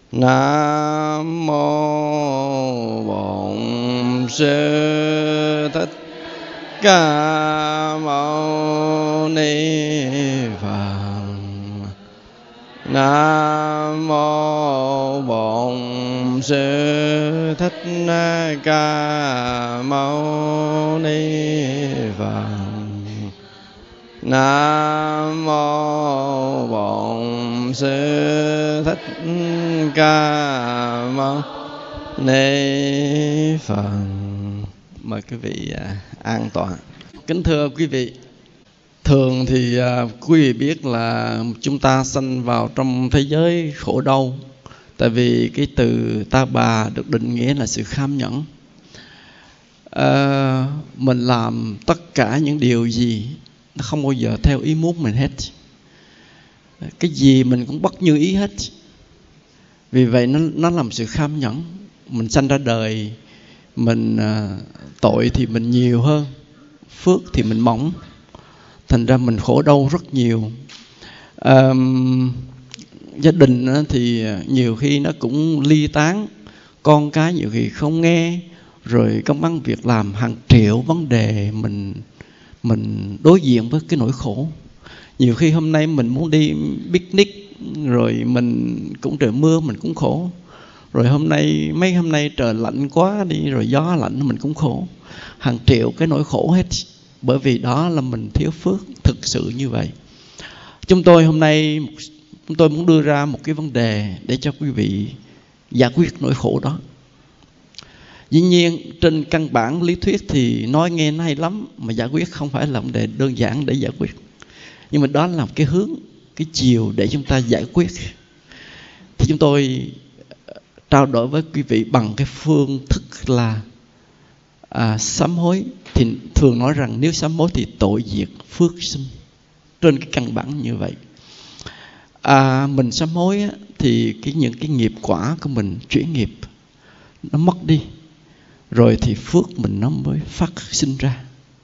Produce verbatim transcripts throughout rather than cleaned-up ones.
Nam mô Bổn Sư Thích Ca Mâu Ni Phật. Nam mô Bổn Sư Thích Ca Mâu Ni Phật. Nam mô Bổn Sư Thích Ca Mâu Ni Phật. Mời quý vị an tọa. Kính thưa quý vị, thường thì quý vị biết là chúng ta sanh vào trong thế giới khổ đau. Tại vì cái từ ta bà được định nghĩa là sự kham nhẫn. à, Mình làm tất cả những điều gì nó không bao giờ theo ý muốn mình hết. Cái gì mình cũng bất như ý hết. Vì vậy nó, nó làm sự kham nhẫn. Mình sanh ra đời, mình à, tội thì mình nhiều hơn, phước thì mình mỏng. Thành ra mình khổ đau rất nhiều. à, Gia đình thì nhiều khi nó cũng ly tán, con cái nhiều khi không nghe, rồi công ăn việc làm hàng triệu vấn đề mình mình đối diện với cái nỗi khổ. Nhiều khi hôm nay mình muốn đi picnic, rồi mình cũng trời mưa mình cũng khổ. Rồi hôm nay mấy hôm nay trời lạnh quá đi, rồi gió lạnh mình cũng khổ. Hàng triệu cái nỗi khổ hết. Bởi vì đó là mình thiếu phước, thực sự như vậy. Chúng tôi hôm nay chúng tôi muốn đưa ra một cái vấn đề để cho quý vị giải quyết nỗi khổ đó. Dĩ nhiên trên căn bản lý thuyết thì nói nghe nó hay lắm, mà giải quyết không phải là vấn đề đơn giản để giải quyết. Nhưng mà đó là cái hướng, cái chiều để chúng ta giải quyết. Thì chúng tôi trao đổi với quý vị bằng cái phương thức là à, sám hối. Thì thường nói rằng nếu sám hối thì tội diệt phước sinh. Trên cái căn bản như vậy. à, Mình sám hối á, thì cái những cái nghiệp quả của mình chuyển nghiệp nó mất đi, rồi thì phước mình nó mới phát sinh ra.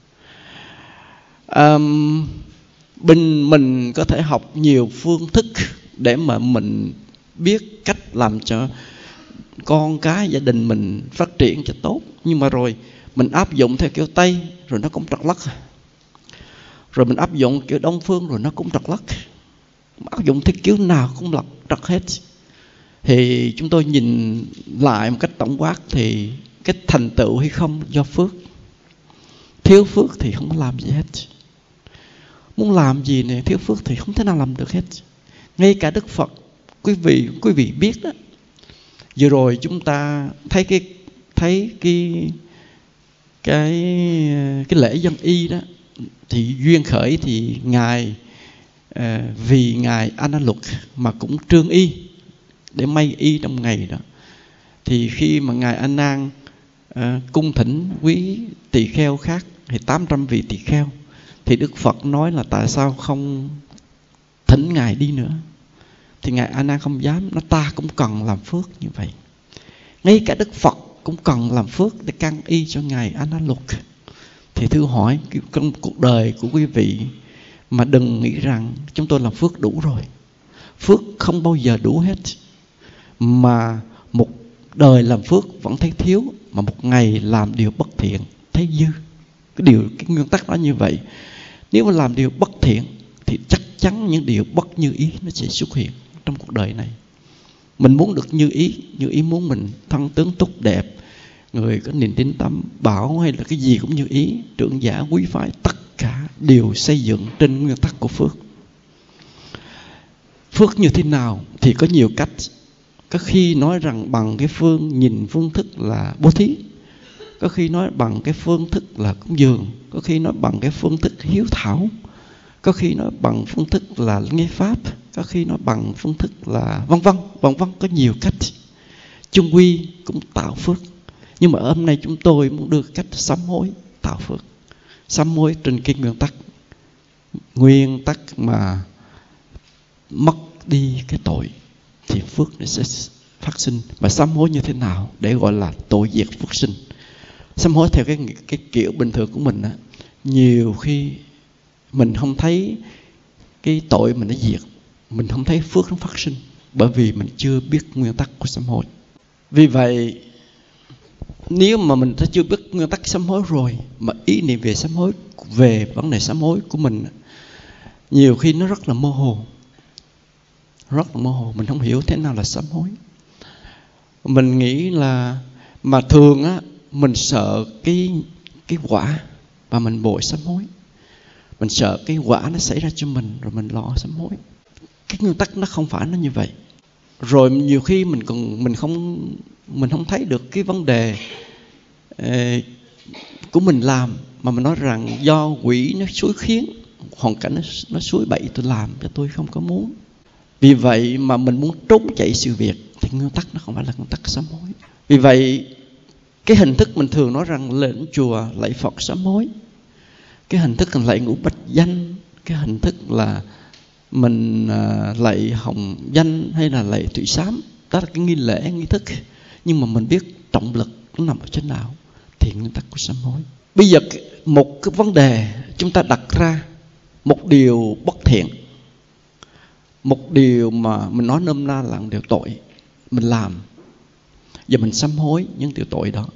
à, Bên mình có thể học nhiều phương thức để mà mình biết cách làm cho con cái gia đình mình phát triển cho tốt. Nhưng mà rồi mình áp dụng theo kiểu Tây rồi nó cũng trật lất. Rồi mình áp dụng kiểu Đông Phương rồi nó cũng trật lất. Áp dụng theo kiểu nào cũng lật trật hết. Thì chúng tôi nhìn lại một cách tổng quát thì cái thành tựu hay không do phước. Thiếu phước thì không có làm gì hết. Muốn làm gì này thiếu phước thì không thể nào làm được hết. Ngay cả Đức Phật, quý vị quý vị biết đó. Vừa rồi chúng ta thấy cái thấy cái cái cái lễ dân y đó, thì duyên khởi thì ngài à, vì ngài A Nan Luật mà cũng trương y để may y trong ngày đó. Thì khi mà ngài A Nan à, cung thỉnh quý tỳ kheo khác thì tám trăm vị tỳ kheo, thì Đức Phật nói là tại sao không thỉnh ngài đi nữa. Thì ngài A Nan không dám, nó ta cũng cần làm phước như vậy. Ngay cả Đức Phật cũng cần làm phước để căn y cho ngài A Nan Luật. Thì thưa hỏi trong cuộc đời của quý vị, mà đừng nghĩ rằng chúng tôi làm phước đủ rồi. Phước không bao giờ đủ hết. Mà một đời làm phước vẫn thấy thiếu, mà một ngày làm điều bất thiện thấy dư. Cái điều cái nguyên tắc đó như vậy. Nếu mà làm điều bất thiện thì chắc chắn những điều bất như ý nó sẽ xuất hiện trong cuộc đời này. Mình muốn được như ý, như ý muốn mình thân tướng tốt đẹp, người có niềm tin tâm bảo, hay là cái gì cũng như ý, trưởng giả quý phái, tất cả đều xây dựng trên nguyên tắc của phước. Phước như thế nào thì có nhiều cách. Có khi nói rằng bằng cái phương nhìn phương thức là bố thí, có khi nói bằng cái phương thức là cúng dường, có khi nói bằng cái phương thức hiếu thảo, có khi nói bằng phương thức là nghe pháp, có khi nói bằng phương thức là vân vân, vân vân, có nhiều cách. Chung quy cũng tạo phước. Nhưng mà hôm nay chúng tôi muốn đưa cách sám hối tạo phước. Sám hối trên cái nguyên tắc Nguyên tắc mà mất đi cái tội thì phước nó sẽ phát sinh. Mà sám hối như thế nào để gọi là tội diệt phước sinh? Sám hối theo cái, cái kiểu bình thường của mình á, nhiều khi mình không thấy cái tội mình nó diệt, mình không thấy phước nó phát sinh. Bởi vì mình chưa biết nguyên tắc của sám hối. Vì vậy, nếu mà mình đã chưa biết nguyên tắc sám hối rồi, mà ý niệm về sám hối, về vấn đề sám hối của mình, nhiều khi nó rất là mơ hồ. Rất là mơ hồ, mình không hiểu thế nào là sám hối. Mình nghĩ là, mà thường á, mình sợ cái, cái quả và mình bội sám hối. Mình sợ cái quả nó xảy ra cho mình rồi mình lo sám hối. Cái nguyên tắc nó không phải nó như vậy. Rồi nhiều khi mình còn mình không mình không thấy được cái vấn đề eh, của mình làm, mà mình nói rằng do quỷ nó xúi khiến, hoàn cảnh nó, nó xúi bậy tôi làm cho tôi không có muốn. Vì vậy mà mình muốn trốn chạy sự việc, thì nguyên tắc nó không phải là nguyên tắc sám hối. Vì vậy cái hình thức mình thường nói rằng lên chùa lạy Phật sám hối, cái hình thức là lạy ngũ bạch danh, cái hình thức là mình uh, lạy hồng danh hay là lạy thủy sám, đó là cái nghi lễ nghi thức. Nhưng mà mình biết trọng lực nó nằm ở trên nào, thì nguyên tắc của sám hối. Bây giờ một cái vấn đề chúng ta đặt ra, một điều bất thiện, một điều mà mình nói nôm na là một điều tội mình làm, giờ mình sám hối những điều tội đó.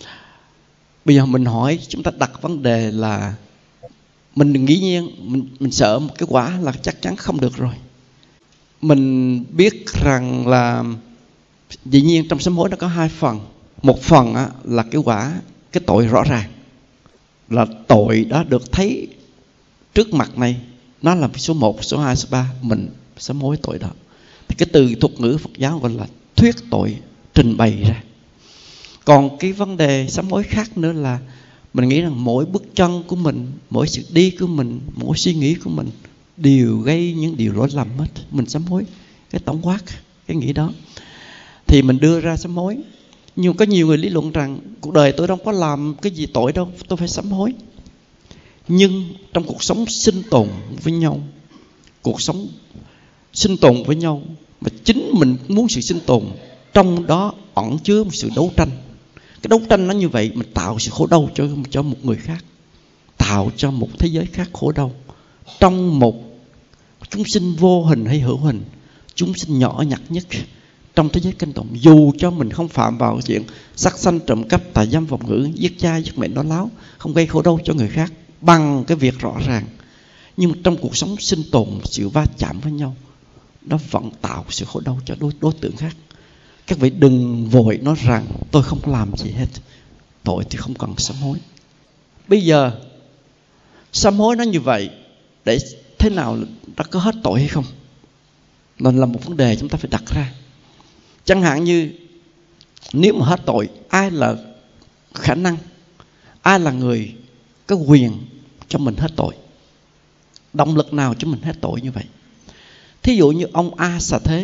Bây giờ mình hỏi, chúng ta đặt vấn đề là mình đừng nghĩ nhiên, mình, mình sợ một cái quả là chắc chắn không được rồi. Mình biết rằng là dĩ nhiên trong sám hối nó có hai phần. Một phần á, là cái quả, cái tội rõ ràng, là tội đã được thấy trước mặt này, nó là số một, số hai, số ba, mình sám hối tội đó. Thì cái từ thuật ngữ Phật giáo gọi là thuyết tội, trình bày ra. Còn cái vấn đề sám hối khác nữa là mình nghĩ rằng mỗi bước chân của mình, mỗi sự đi của mình, mỗi suy nghĩ của mình đều gây những điều lỗi lầm hết. Mình sám hối cái tổng quát, cái nghĩ đó, thì mình đưa ra sám hối. Nhưng có nhiều người lý luận rằng cuộc đời tôi đâu có làm cái gì tội đâu, tôi phải sám hối. Nhưng trong cuộc sống sinh tồn với nhau, cuộc sống sinh tồn với nhau, mà chính mình muốn sự sinh tồn, trong đó ẩn chứa một sự đấu tranh. Cái đấu tranh nó như vậy, mình tạo sự khổ đau cho, cho một người khác, tạo cho một thế giới khác khổ đau. Trong một chúng sinh vô hình hay hữu hình, chúng sinh nhỏ nhặt nhất trong thế giới kinh tụng, dù cho mình không phạm vào chuyện sát sanh, trộm cắp, tà dâm, vọng ngữ, giết cha, giết mẹ, nói láo, không gây khổ đau cho người khác bằng cái việc rõ ràng, nhưng trong cuộc sống sinh tồn, sự va chạm với nhau, nó vẫn tạo sự khổ đau cho đối, đối tượng khác. Các vị đừng vội nói rằng tôi không làm gì hết, tội thì không cần sám hối. Bây giờ sám hối nó như vậy, để thế nào đã có hết tội hay không, là là một vấn đề chúng ta phải đặt ra. Chẳng hạn như nếu mà hết tội, ai là khả năng, ai là người có quyền cho mình hết tội, động lực nào cho mình hết tội như vậy? Thí dụ như ông A Xà Thế,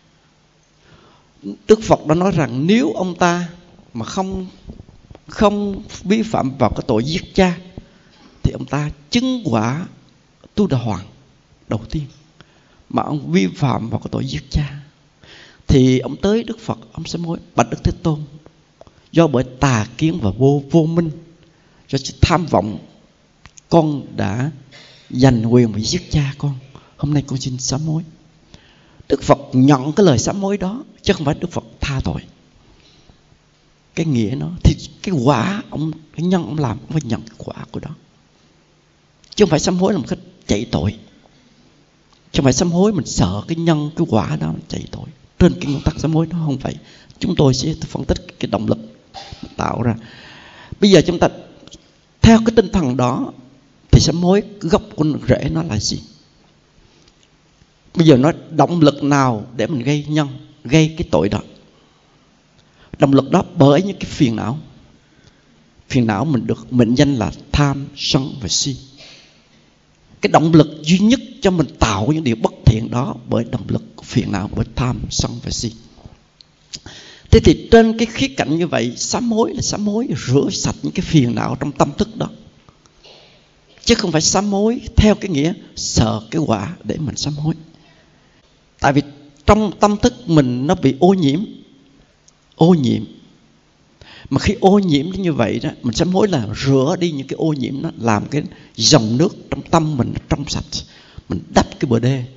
Đức Phật đã nói rằng nếu ông ta mà không không vi phạm vào cái tội giết cha, thì ông ta chứng quả Tu Đà Hoàng đầu tiên. Mà ông vi phạm vào cái tội giết cha, thì ông tới Đức Phật, ông sám hối: bạch Đức Thế Tôn, do bởi tà kiến và vô vô minh, do sự tham vọng, con đã giành quyền và giết cha con, hôm nay con xin sám hối. Đức Phật nhận cái lời sám hối đó, chứ không phải Đức Phật tha tội. Cái nghĩa nó thì cái quả ông, cái nhân ông làm, ông phải nhận cái quả của đó, chứ không phải sám hối là một cách chạy tội. Chứ không phải sám hối mình sợ cái nhân, cái quả đó mình chạy tội. Trên cái nguyên tắc sám hối nó không phải. Chúng tôi sẽ phân tích cái động lực tạo ra. Bây giờ chúng ta theo cái tinh thần đó, thì sám hối gốc của rễ nó là gì? Bây giờ nói động lực nào để mình gây nhân, gây cái tội đó? Động lực đó bởi những cái phiền não. Phiền não mình được mệnh danh là tham, sân và si. Cái động lực duy nhất cho mình tạo những điều bất thiện đó bởi động lực phiền não, bởi tham, sân và si. Thế thì trên cái khía cạnh như vậy, sám hối là sám hối rửa sạch những cái phiền não trong tâm thức đó, chứ không phải sám hối theo cái nghĩa sợ cái quả để mình sám hối. Tại vì trong tâm thức mình nó bị ô nhiễm. Ô nhiễm. Mà khi ô nhiễm như vậy đó, mình sám hối là rửa đi những cái ô nhiễm đó, làm cái dòng nước trong tâm mình trong sạch, mình đắp cái bờ đê,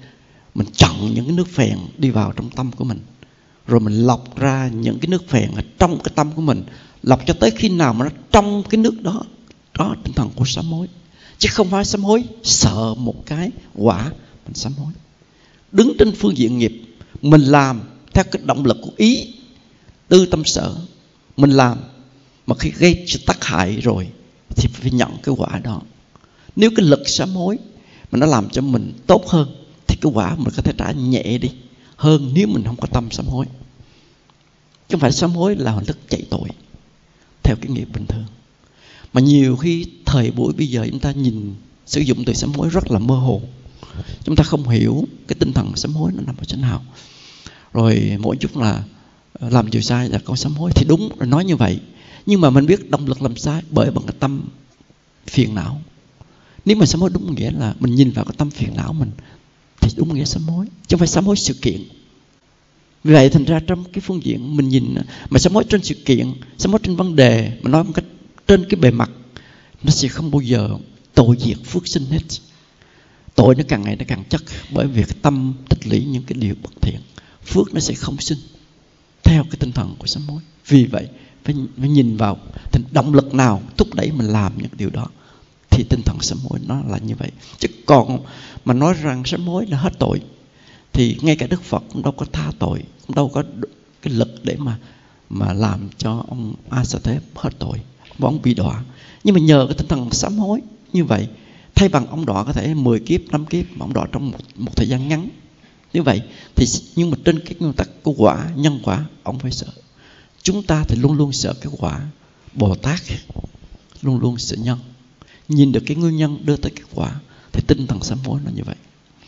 Mình chọn những cái nước phèn đi vào trong tâm của mình, rồi mình lọc ra những cái nước phèn ở trong cái tâm của mình, lọc cho tới khi nào mà nó trong cái nước đó. Đó tinh thần của sám hối. Chứ không phải sám hối sợ một cái quả, mình sám hối đứng trên phương diện nghiệp. Mình làm theo cái động lực của ý, tư tâm sở. Mình làm mà khi gây tác hại rồi thì phải nhận cái quả đó. Nếu cái lực sám hối mà nó làm cho mình tốt hơn thì cái quả mình có thể trả nhẹ đi hơn nếu mình không có tâm sám hối. Chứ không phải sám hối là hình thức chạy tội theo cái nghiệp bình thường. Mà nhiều khi thời buổi bây giờ chúng ta nhìn sử dụng từ sám hối rất là mơ hồ. Chúng ta không hiểu cái tinh thần sám hối nó nằm ở chỗ nào. Rồi mỗi chút là làm điều sai là con sám hối, thì đúng rồi, nói như vậy. Nhưng mà mình biết động lực làm sai bởi bằng cái tâm phiền não. Nếu mà sám hối đúng nghĩa là mình nhìn vào cái tâm phiền não mình thì đúng nghĩa sám hối, chứ không phải sám hối sự kiện. Vì vậy thành ra trong cái phương diện mình nhìn mà sám hối trên sự kiện, sám hối trên vấn đề, mà nói một cách trên cái bề mặt, nó sẽ không bao giờ tội diệt phước sinh hết. Tội nó càng ngày nó càng chất, bởi vì cái tâm tích lũy những cái điều bất thiện, phước nó sẽ không sinh theo cái tinh thần của sám hối. Vì vậy phải, phải nhìn vào thì động lực nào thúc đẩy mình làm những điều đó, thì tinh thần sám hối nó là như vậy. Chứ còn mà nói rằng sám hối là hết tội thì ngay cả Đức Phật cũng đâu có tha tội, cũng đâu có cái lực để mà mà làm cho ông A Sa Thế hết tội, ông bị đọa. Nhưng mà nhờ cái tinh thần sám hối như vậy, thay bằng ông đọa có thể mười kiếp, năm kiếp, mà ông đọa trong một, một thời gian ngắn như vậy thì, nhưng mà trên cái nguyên tắc của quả, nhân quả, ông phải sợ. Chúng ta thì luôn luôn sợ cái quả. Bồ Tát luôn luôn sợ nhân, nhìn được cái nguyên nhân đưa tới kết quả, thì tinh thần sám hối là như vậy.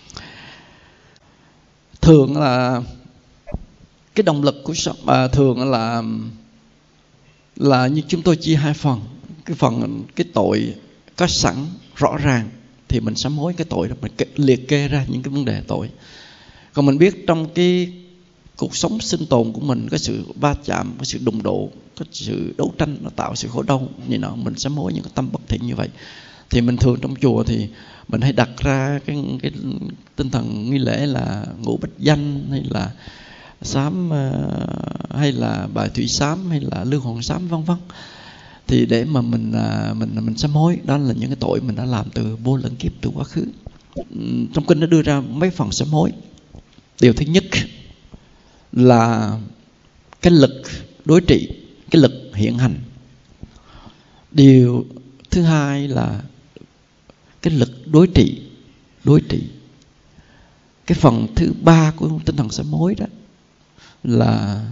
Thường là cái động lực của à, thường là là như chúng tôi chia hai phần. Cái phần cái tội có sẵn rõ ràng thì mình sám hối cái tội đó, mình liệt kê ra những cái vấn đề tội. Còn mình biết trong cái cuộc sống sinh tồn của mình có sự va chạm, có sự đụng độ, có sự đấu tranh, nó tạo sự khổ đau như nào, mình sám hối những cái tâm bất thiện như vậy. Thì mình thường trong chùa thì mình hay đặt ra cái, cái tinh thần nghi lễ là ngũ bích danh, hay là sám, hay là bài thủy sám, hay là lương hồn sám, vân vân. Thì để mà mình mình mình sám hối, đó là những cái tội mình đã làm từ vô lượng kiếp, từ quá khứ. Trong kinh nó đưa ra mấy phần sám hối. Điều thứ nhất là cái lực đối trị, cái lực hiện hành. Điều thứ hai là cái lực đối trị, đối trị. Cái phần thứ ba của tinh thần sám hối đó là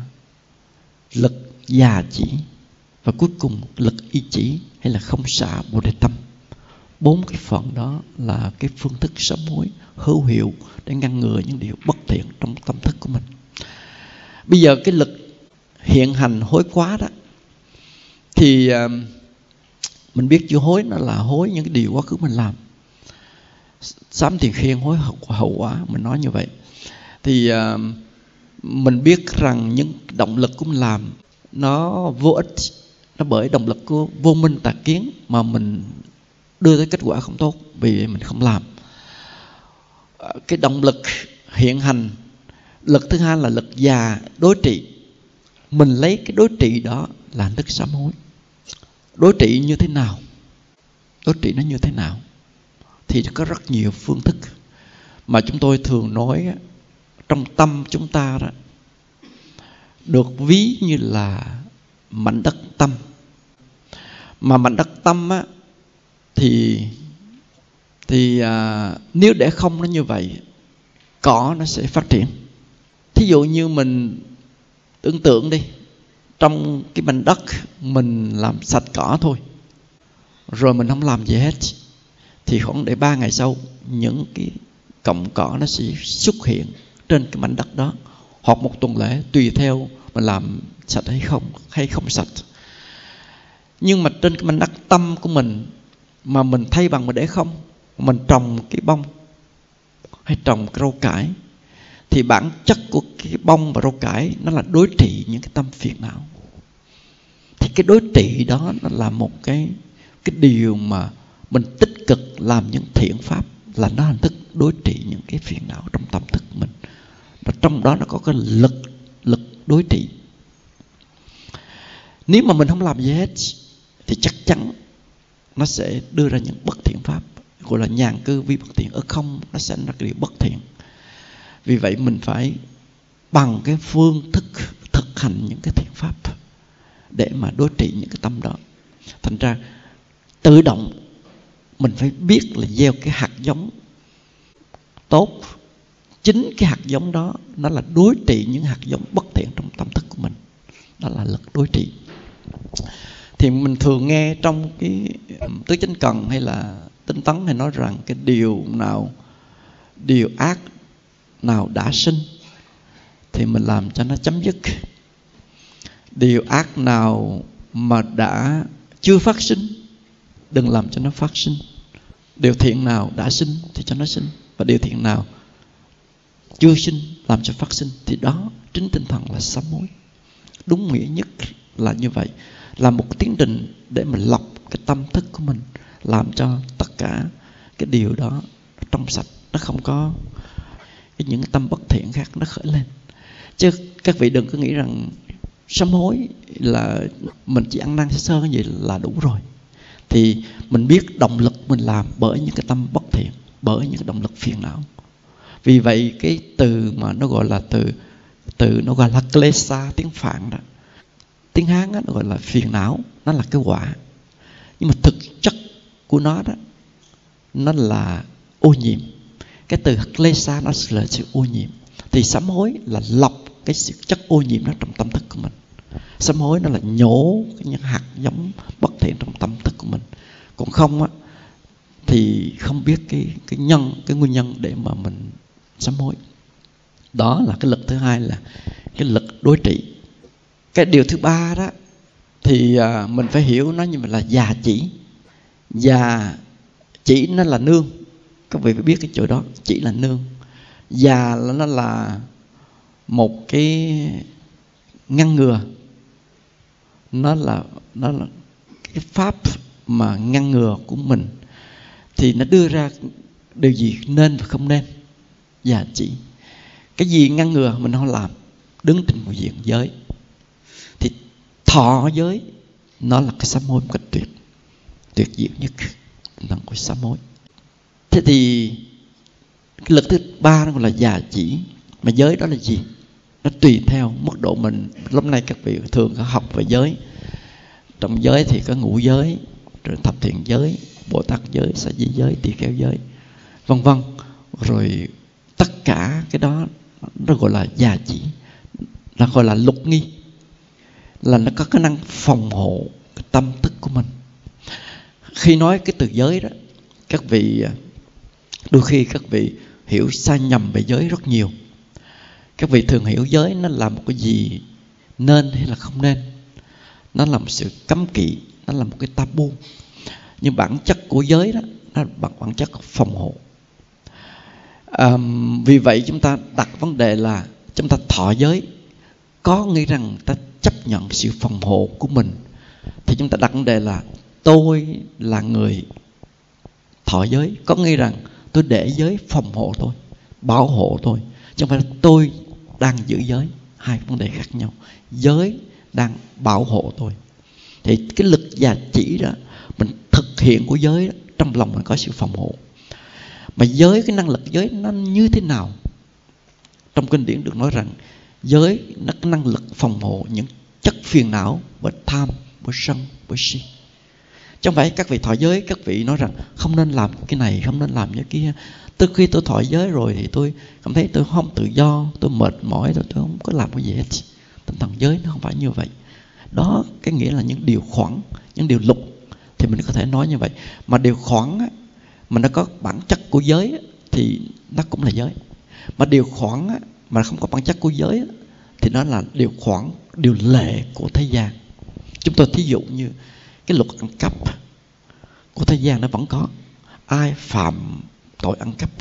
lực già chỉ, và cuối cùng lực y chỉ hay là không xả bồ đề tâm. Bốn cái phần đó là cái phương thức sám hối hữu hiệu để ngăn ngừa những điều bất thiện trong tâm thức của mình. Bây giờ cái lực hiện hành hối quá đó, thì uh, mình biết chữ hối nó là hối những cái điều quá khứ mình làm. Sám tiền khiên hối hậu, hậu quả, mình nói như vậy. Thì uh, mình biết rằng những động lực của mình làm nó vô ích, nó bởi động lực của vô minh tà kiến mà mình đưa tới kết quả không tốt, vì mình không làm. Cái động lực hiện hành, lực thứ hai là lực già đối trị. Mình lấy cái đối trị đó là hình thức sám hối. Đối trị như thế nào? Đối trị nó như thế nào? Thì có rất nhiều phương thức mà chúng tôi thường nói trong tâm chúng ta đó, được ví như là mảnh đất tâm. Mà mảnh đất tâm á, thì thì à, nếu để không nó như vậy, cỏ nó sẽ phát triển. Thí dụ như mình tưởng tượng đi, trong cái mảnh đất mình làm sạch cỏ thôi, rồi mình không làm gì hết, thì khoảng để ba ngày sau những cái cọng cỏ nó sẽ xuất hiện trên cái mảnh đất đó, hoặc một tuần lễ tùy theo mình làm sạch hay không hay không sạch. Nhưng mà trên cái mảnh đất tâm của mình mà mình thay bằng mà để không, mình trồng cái bông hay trồng cái rau cải, thì bản chất của cái bông và rau cải nó là đối trị những cái tâm phiền não. Thì cái đối trị đó nó là một cái cái điều mà mình tích cực làm những thiện pháp, là nó hình thức đối trị những cái phiền não trong tâm thức của mình. Và trong đó nó có cái lực lực đối trị. Nếu mà mình không làm gì hết thì chắc chắn nó sẽ đưa ra những bất thiện pháp, gọi là nhàn cư vi bất thiện. Ở không nó sẽ là cái điều bất thiện. Vì vậy mình phải bằng cái phương thức thực hành những cái thiện pháp để mà đối trị những cái tâm đó. Thành ra tự động mình phải biết là gieo cái hạt giống tốt. Chính cái hạt giống đó nó là đối trị những hạt giống bất thiện trong tâm thức của mình. Đó là lực đối trị. Thì mình thường nghe trong cái tứ chánh cần hay là tinh tấn hay nói rằng cái điều nào, điều ác nào đã sinh thì mình làm cho nó chấm dứt. Điều ác nào mà đã chưa phát sinh, đừng làm cho nó phát sinh. Điều thiện nào đã sinh thì cho nó sinh. Và điều thiện nào chưa sinh làm cho phát sinh. Thì đó chính tinh thần là sám hối. Đúng nghĩa nhất là như vậy. Là một tiến trình để mình lọc cái tâm thức của mình, làm cho tất cả cái điều đó trong sạch, nó không có cái những tâm bất thiện khác nó khởi lên. Chứ các vị đừng có nghĩ rằng sám hối là mình chỉ ăn năn sơ sơ cái gì là đủ rồi. Thì mình biết động lực mình làm bởi những cái tâm bất thiện, bởi những cái động lực phiền não. Vì vậy cái từ mà nó gọi là từ từ nó gọi là klesa tiếng Phạn đó, tiếng Hán đó, nó gọi là phiền não, nó là cái quả. Nhưng mà thực chất của nó đó, nó là ô nhiễm. Cái từ klesa nó là sự ô nhiễm. Thì sám hối là lọc cái sự chất ô nhiễm đó trong tâm thức của mình. Sám hối nó là nhổ những hạt giống bất thiện trong tâm thức của mình. Còn không á thì không biết cái cái nhân, cái nguyên nhân để mà mình sám hối. Đó là cái lực thứ hai, là cái lực đối trị. Cái điều thứ ba đó thì à, mình phải hiểu nó như là già chỉ. Già chỉ nó là nương. Các vị phải biết cái chỗ đó, chỉ là nương. Già là nó là một cái ngăn ngừa. Nó là nó là cái pháp mà ngăn ngừa của mình. Thì nó đưa ra điều gì nên và không nên. Già chỉ. Cái gì ngăn ngừa mình không làm, đứng trên một diện giới. Thì thọ giới nó là cái sám hối một cách tuyệt tuyệt diệu nhất là cái sám hối. Thế thì cái lực thứ ba nó gọi là già chỉ. Mà giới đó là gì? Nó tùy theo mức độ mình. Lúc này các vị thường có học về giới. Trong giới thì có ngũ giới, rồi thập thiện giới, Bồ Tát giới, Sa di giới, tỳ kheo giới, vân vân. Rồi tất cả cái đó nó gọi là già chỉ, nó gọi là lục nghi, là nó có khả năng phòng hộ cái tâm thức của mình. Khi nói cái từ giới đó, các vị đôi khi các vị hiểu sai nhầm về giới rất nhiều. Các vị thường hiểu giới nó là một cái gì nên hay là không nên. Nó là một sự cấm kỵ, nó là một cái tabu. Nhưng bản chất của giới đó, nó bằng bản chất phòng hộ. À, vì vậy chúng ta đặt vấn đề là chúng ta thọ giới, có nghĩa rằng ta chấp nhận sự phòng hộ của mình. Thì chúng ta đặt vấn đề là tôi là người thọ giới, có nghĩa rằng tôi để giới phòng hộ tôi, bảo hộ tôi, chứ không phải là tôi đang giữ giới. Hai vấn đề khác nhau. Giới đang bảo hộ tôi. Thì cái lực già chỉ đó, mình thực hiện của giới đó, trong lòng mình có sự phòng hộ. Mà giới, cái năng lực giới nó như thế nào? Trong kinh điển được nói rằng giới nó có năng lực phòng hộ những chất phiền não bởi tham, bởi sân, bởi si. Chứ không phải các vị thọ giới các vị nói rằng không nên làm cái này, không nên làm cái kia. Từ khi tôi thọ giới rồi thì tôi cảm thấy tôi không tự do, tôi mệt mỏi, tôi, tôi không có làm cái gì hết. Tinh thần giới nó không phải như vậy. Đó cái nghĩa là những điều khoản, những điều lục thì mình có thể nói như vậy. Mà điều khoản á, mà nó có bản chất của giới á, thì nó cũng là giới. Mà điều khoản á, mà không có bản chất của giới á, thì nó là điều khoản, điều lệ của thế gian. Chúng tôi thí dụ như cái luật ăn cắp của thế gian nó vẫn có. Ai phạm tội ăn cắp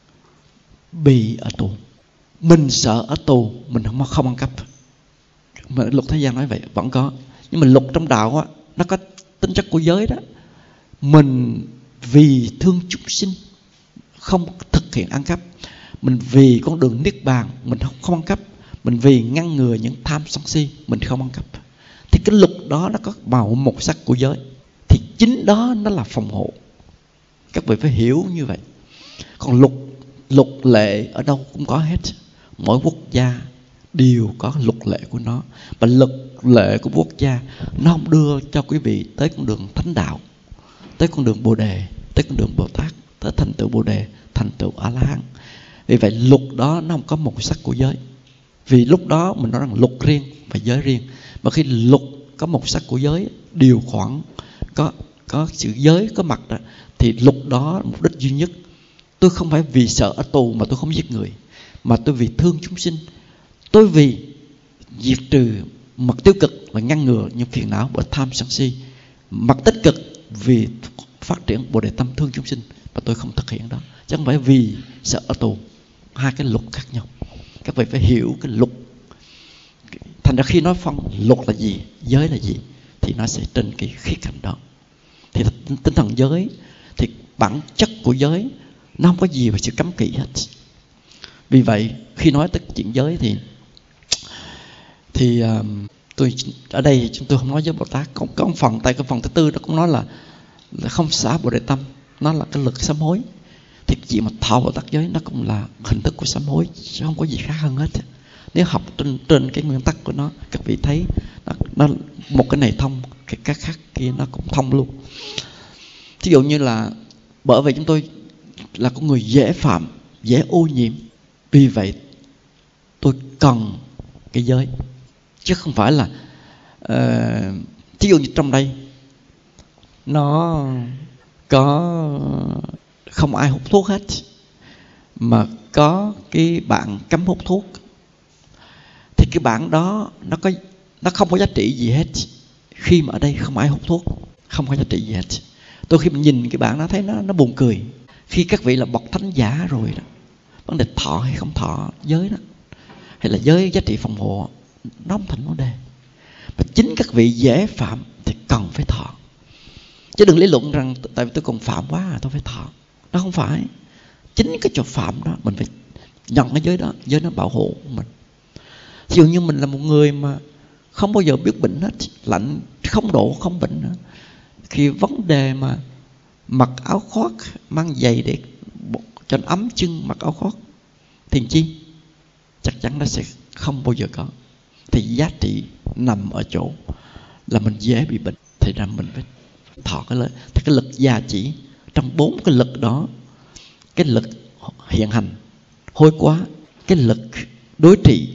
bị ở tù. Mình sợ ở tù, mình không không ăn cắp. Mà luật thế gian nói vậy vẫn có. Nhưng mà luật trong đạo á, nó có tính chất của giới đó. Mình vì thương chúng sinh không thực thực hiện ăn cắp. Mình vì con đường niết bàn mình không ăn cắp. Mình vì ngăn ngừa những tham sân si mình không ăn cắp. Thì cái luật đó nó có màu màu sắc của giới. Thì chính đó nó là phòng hộ. Các vị phải hiểu như vậy. Còn luật luật lệ ở đâu cũng có hết. Mỗi quốc gia đều có luật lệ của nó. Và luật lệ của quốc gia nó không đưa cho quý vị tới con đường thánh đạo, tới con đường Bồ Đề, tới con đường Bồ Tát, tới thành tựu Bồ Đề, thành tựu A-la-hán. Vì vậy luật đó nó không có màu sắc của giới. Vì lúc đó mình nói rằng luật riêng và giới riêng. Mà khi luật có màu sắc của giới, điều khoản có, có sự giới có mặt đó, thì luật đó mục đích duy nhất. Tôi không phải vì sợ ở tù mà tôi không giết người, mà tôi vì thương chúng sinh. Tôi vì diệt trừ mặt tiêu cực và ngăn ngừa những phiền não bởi tham sân si. Mặt tích cực vì phát triển Bồ Đề tâm thương chúng sinh, và tôi không thực hiện đó. Chứ không phải vì sợ ở tù. Hai cái luật khác nhau. Các vị phải hiểu cái luật. Thành ra khi nói phân luật là gì, giới là gì, thì nó sẽ trên cái khía cạnh đó. Thì tinh thần giới, thì bản chất của giới nó không có gì về sự cấm kỵ hết. Vì vậy khi nói tới chuyện giới thì thì uh, tôi ở đây chúng tôi không nói với Bồ Tát. Có, có một phần tại cái phần thứ tư nó cũng nói là, là không xả Bồ Đề tâm, nó là cái lực sám hối. Thì cái chuyện mà thọ Bồ Tát giới nó cũng là hình thức của sám hối, chứ không có gì khác hơn hết. Nếu học trên, trên cái nguyên tắc của nó, các vị thấy nó, nó, một cái này thông, cái các khác kia nó cũng thông luôn. Ví dụ như là bởi vì chúng tôi là con người dễ phạm, dễ ô nhiễm, vì vậy tôi cần cái giới. Chứ không phải là uh, ví dụ như trong đây nó có không ai hút thuốc hết, mà có cái bạn cấm hút thuốc, thì cái bạn đó nó có nó không có giá trị gì hết. Khi mà ở đây không ai hút thuốc, không có giá trị gì hết. Tôi khi mà nhìn cái bạn đó thấy nó nó buồn cười. Khi các vị là bậc thánh giả rồi đó, vấn đề thọ hay không thọ giới đó, hay là giới giá trị phòng hộ, nó không thành vấn đề. Mà chính các vị dễ phạm thì cần phải thọ. Chứ đừng lý luận rằng tại vì tôi còn phạm quá à, tôi phải thọ. Nó không phải. Chính cái chỗ phạm đó mình phải nhận cái giới đó. Giới nó bảo hộ mình. Ví dụ như mình là một người mà không bao giờ biết bệnh hết, lạnh không độ không bệnh nữa, khi vấn đề mà mặc áo khoác, mang giày để cho nó ấm chân, mặc áo khoác, thì chi chắc chắn nó sẽ không bao giờ có. Thì giá trị nằm ở chỗ là mình dễ bị bệnh, thì ra mình phải thọ cái lợi. Thì cái lực gia chỉ trong bốn cái lực đó, cái lực hiện hành hối quá, cái lực đối trị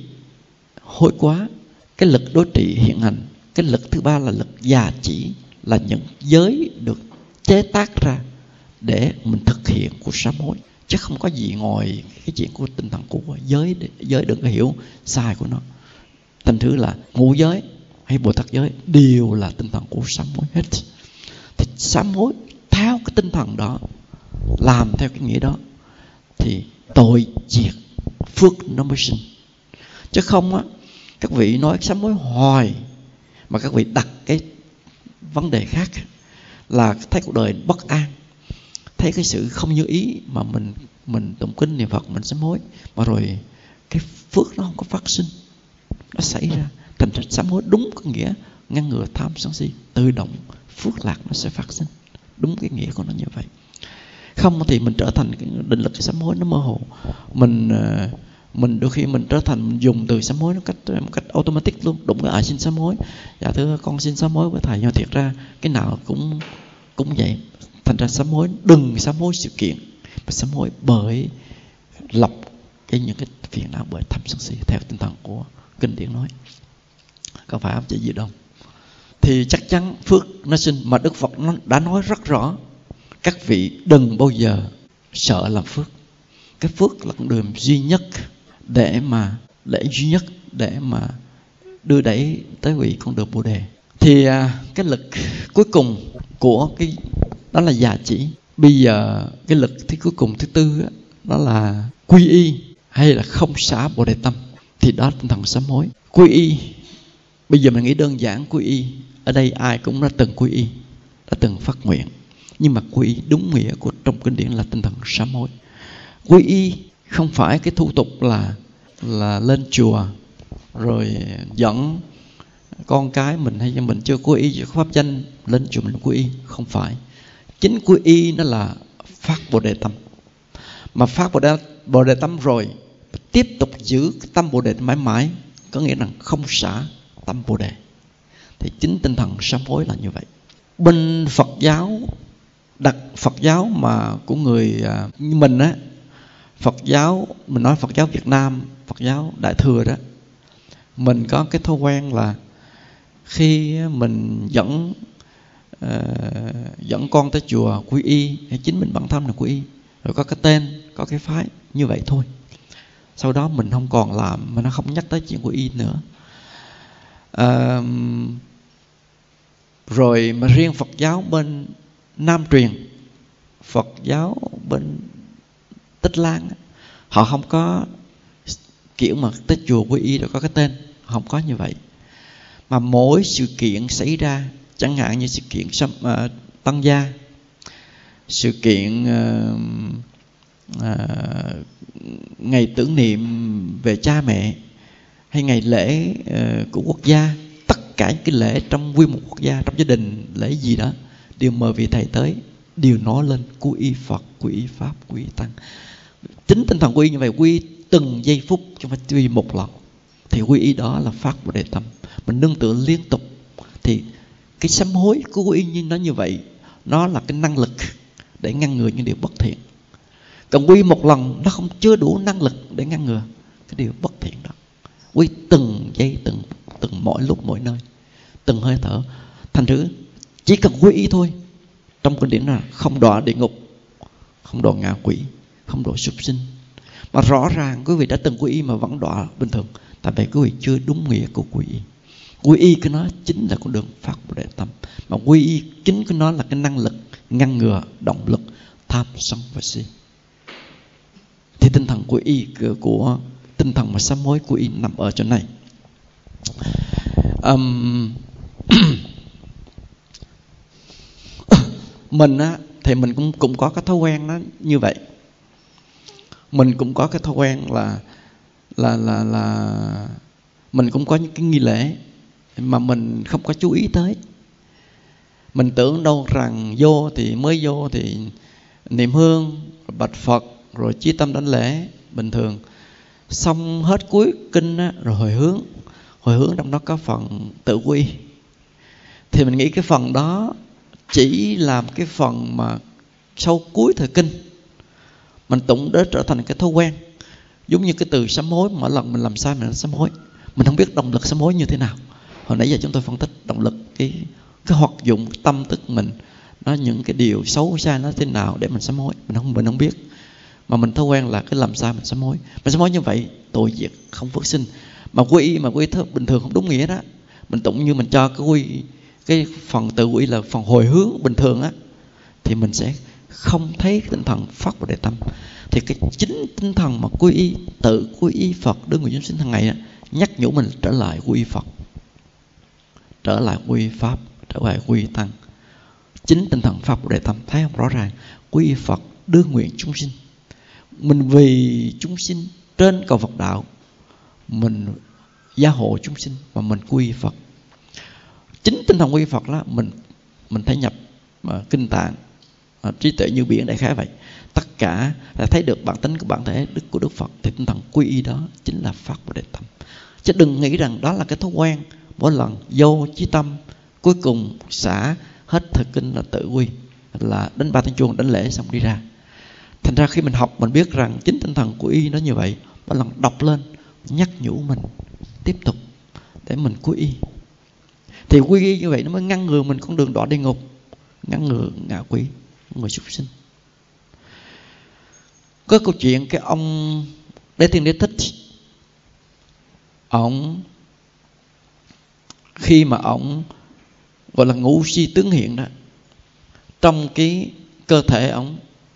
hối quá, cái lực đối trị hiện hành, cái lực thứ ba là lực gia chỉ, là những giới được chế tác ra để mình thực hiện cuộc sám hối. Chứ không có gì ngoài cái chuyện của tinh thần của giới. Giới đừng có hiểu sai của nó. Thành thử là ngũ giới hay Bồ Tát giới đều là tinh thần của sám hối hết. Thì sám hối theo cái tinh thần đó, làm theo cái nghĩa đó, thì tội diệt phước nó mới sinh. Chứ không á, các vị nói sám hối hoài mà các vị đặt cái vấn đề khác, là thấy cuộc đời bất an, thấy cái sự không như ý mà mình mình tụng kinh niệm Phật, mình sám hối, mà rồi cái phước nó không có phát sinh, nó xảy ra. Thành ra sám hối đúng cái nghĩa ngăn ngừa tham sân si, tự động phước lạc nó sẽ phát sinh. Đúng cái nghĩa của nó như vậy. Không thì mình trở thành cái định lực cái sám hối nó mơ hồ. Mình mình đôi khi mình trở thành mình dùng từ sám hối nó cách một cách automatic luôn. Đúng cái à xin sám hối, dạ thưa con xin sám hối với thầy. Nhưng thiệt ra cái nào cũng cũng vậy. Thành ra sám hối đừng sám hối sự kiện, mà sám hối bởi lọc cái những cái phiền não bởi tham sân si theo tinh thần của kinh điển nói. Có phải không chị gì đâu? Thì chắc chắn phước nó sinh. Mà Đức Phật nó đã nói rất rõ, các vị đừng bao giờ sợ làm phước. Cái phước là con đường duy nhất để mà để duy nhất để mà đưa đẩy tới vị con đường Bồ Đề. Thì à, cái lực cuối cùng của cái đó là già chỉ. Bây giờ cái lực thứ cuối cùng thứ tư đó, đó là quy y hay là không xả Bồ Đề tâm. Thì đó là tinh thần sám hối. Quy y, bây giờ mình nghĩ đơn giản quy y. Ở đây ai cũng đã từng quy y, đã từng phát nguyện. Nhưng mà quy y đúng nghĩa của trong kinh điển là tinh thần sám hối. Quy y không phải cái thủ tục là là lên chùa rồi dẫn con cái mình hay là mình chưa quy y pháp danh lên chùa mình quy y. Không phải. Chính quy y nó là phát Bồ Đề tâm. Mà phát Bồ Đề, Bồ Đề tâm rồi tiếp tục giữ cái tâm Bồ Đề mãi mãi, có nghĩa là không xả tâm Bồ Đề. Thì chính tinh thần sám hối là như vậy. Bên Phật giáo, đặt Phật giáo mà của người à, như mình á, Phật giáo, mình nói Phật giáo Việt Nam, Phật giáo Đại Thừa đó, mình có cái thói quen là khi mình dẫn uh, dẫn con tới chùa quy y, hay chính mình bản thân là quy y, rồi có cái tên, có cái phái như vậy thôi. Sau đó mình không còn làm, mà nó không nhắc tới chuyện quy y nữa. Uh, rồi mà riêng Phật giáo bên Nam truyền, Phật giáo bên Tích Lan, họ không có kiểu mà tới chùa quy y rồi có cái tên, không có như vậy. Mà mỗi sự kiện xảy ra, chẳng hạn như sự kiện uh, tăng gia, sự kiện uh, uh, ngày tưởng niệm về cha mẹ, hay ngày lễ uh, của quốc gia, tất cả những cái lễ trong quy một quốc gia, trong gia đình, lễ gì đó đều mời vị thầy tới, đều nói lên quy y Phật, quy y Pháp, quy y Tăng. Chính tinh thần quy y như vậy, quy y từng giây phút chứ không phải quy y một lần. Thì quy y đó là phát Bồ Đề tâm, mình nương tựa liên tục. Thì cái sám hối của quy y như nó như vậy, nó là cái năng lực để ngăn ngừa những điều bất thiện. Còn quy một lần nó không chưa đủ năng lực để ngăn ngừa cái điều bất thiện đó. Quy từng giây, từng từng mỗi lúc mỗi nơi, từng hơi thở. Thành thử chỉ cần quy y thôi, trong kinh điển là không đọa địa ngục, không đọa ngạ quỷ, không đọa súc sinh. Mà rõ ràng quý vị đã từng quy y mà vẫn đọa bình thường, tại vì quý vị chưa đúng nghĩa của quy y. Quy y cái nó chính là con đường phát Bồ Đề tâm, mà quy y chính cái nó là cái năng lực ngăn ngừa động lực tham sân và si. Thì tinh thần quy y của, của tinh thần mà sám hối quy y nằm ở chỗ này. Um, mình á thì mình cũng cũng có cái thói quen nó như vậy. Mình cũng có cái thói quen là là là là mình cũng có những cái nghi lễ mà mình không có chú ý tới. Mình tưởng đâu rằng vô thì mới vô thì niệm hương, bạch Phật, rồi chí tâm đảnh lễ bình thường. Xong hết cuối kinh á, rồi hồi hướng. Hồi hướng trong đó có phần tự quy. Thì mình nghĩ cái phần đó chỉ làm cái phần mà sau cuối thời kinh. Mình tụng đến trở thành cái thói quen. Giống như cái từ sám hối, mỗi lần mình làm sai mình sám hối. Mình không biết động lực sám hối như thế nào. Hồi nãy giờ chúng tôi phân tích động lực, cái, cái hoạt dụng cái tâm thức mình, nó những cái điều xấu xa nó thế nào để mình sám hối. Mình không, mình không biết. Mà mình thói quen là cái làm sao mình sám hối. Mình sám hối như vậy tội diệt không phước sinh. Mà quy y mà quy y bình thường không đúng nghĩa đó. Mình tụng như mình cho cái quy, cái phần tự quy là phần hồi hướng bình thường á, thì mình sẽ không thấy tinh thần phát Bồ Đề tâm. Thì cái chính tinh thần mà quy y, tự quy y Phật đưa người chúng sinh hàng ngày á, nhắc nhủ mình trở lại quy y Phật, trở lại quy y Pháp, trở lại quy y Tăng. Chính tinh thần phát Bồ Đề tâm, thấy không? Rõ ràng quy y Phật đưa nguyện chúng sinh. Mình vì chúng sinh trên cầu Phật đạo, mình gia hộ chúng sinh và mình quy y Phật. Chính tinh thần quy y Phật đó, mình mình thấy nhập uh, kinh tạng, uh, trí tuệ như biển, đại khái vậy. Tất cả đã thấy được bản tính của bản thể đức của Đức Phật. Thì tinh thần quy y đó chính là phát Bồ Đề tâm. Chứ đừng nghĩ rằng đó là cái thói quen mỗi lần vô chí tâm, cuối cùng xả hết thời kinh là tự quy, là đánh ba tiếng chuông, đánh lễ xong đi ra. Thành ra khi mình học mình biết rằng chính tinh thần quy y nó như vậy. Mỗi lần đọc lên nhắc nhủ mình tiếp tục để mình quy y. Thì quy y như vậy nó mới ngăn ngừa mình con đường đọa địa ngục, ngăn ngừa ngạ quỷ, người súc sinh. Có câu chuyện cái ông Đế Thiên Đế Thích, ông khi mà ông gọi là ngũ si tướng hiện đó, trong cái cơ thể ông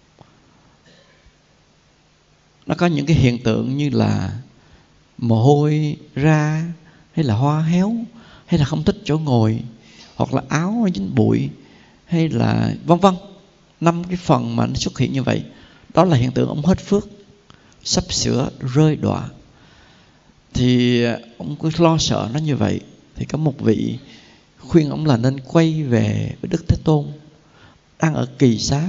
nó có những cái hiện tượng như là mồ hôi ra, hay là hoa héo, hay là không thích chỗ ngồi, hoặc là áo dính bụi, hay là vân vân. Năm cái phần mà nó xuất hiện như vậy, đó là hiện tượng ông hết phước. sắp sửa rơi đọa. Thì ông cứ lo sợ nó như vậy. Thì có một vị khuyên ông là nên quay về với Đức Thế Tôn, đang ở Kỳ Xá,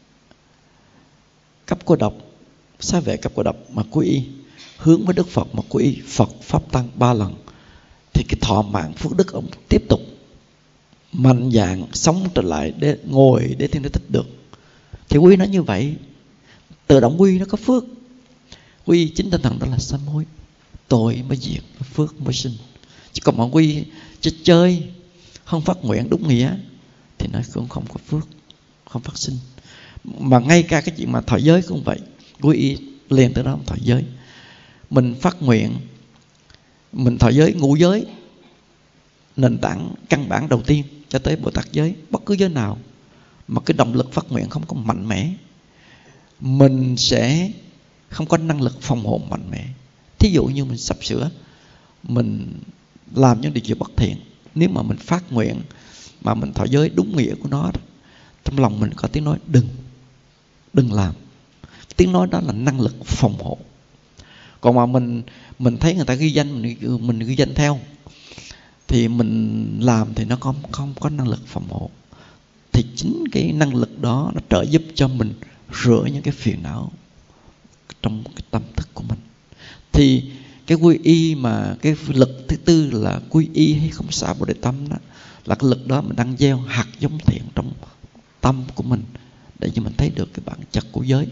cấp cô độc, xá vệ cấp cô độc mà quy y, hướng với Đức Phật mà quy y Phật Pháp Tăng ba lần. Thì cái thọ mạng phước đức ông tiếp tục mạnh dạn sống trở lại để ngồi để Thiên Đế Thích được. Thì quy nó như vậy, tự động quy nó có phước. Quy chính tinh thần đó là sám hối, tội mới diệt, phước mới sinh. Chứ còn mà quy chơi chơi, không phát nguyện đúng nghĩa thì nó cũng không có phước, không phát sinh. Mà ngay cả cái chuyện mà thọ giới cũng vậy, quy y liền tới đó thọ giới. Mình phát nguyện, mình thọ giới ngũ giới, nền tảng căn bản đầu tiên cho tới Bồ Tát giới, bất cứ giới nào mà cái động lực phát nguyện không có mạnh mẽ, mình sẽ không có năng lực phòng hộ mạnh mẽ. Thí dụ như mình sắp sửa mình làm những điều gì bất thiện, nếu mà mình phát nguyện mà mình thọ giới đúng nghĩa của nó, trong lòng mình có tiếng nói đừng, đừng làm. Tiếng nói đó là năng lực phòng hộ. Còn mà mình mình thấy người ta ghi danh, mình, mình ghi danh theo, thì mình làm thì nó không, không có năng lực phòng hộ. Thì chính cái năng lực đó nó trợ giúp cho mình rửa những cái phiền não trong cái tâm thức của mình. Thì cái quy y mà cái lực thứ tư là quy y hay không xả Bồ Đề Tâm đó, là cái lực đó mình đang gieo hạt giống thiện trong tâm của mình, để cho mình thấy được cái bản chất của giới.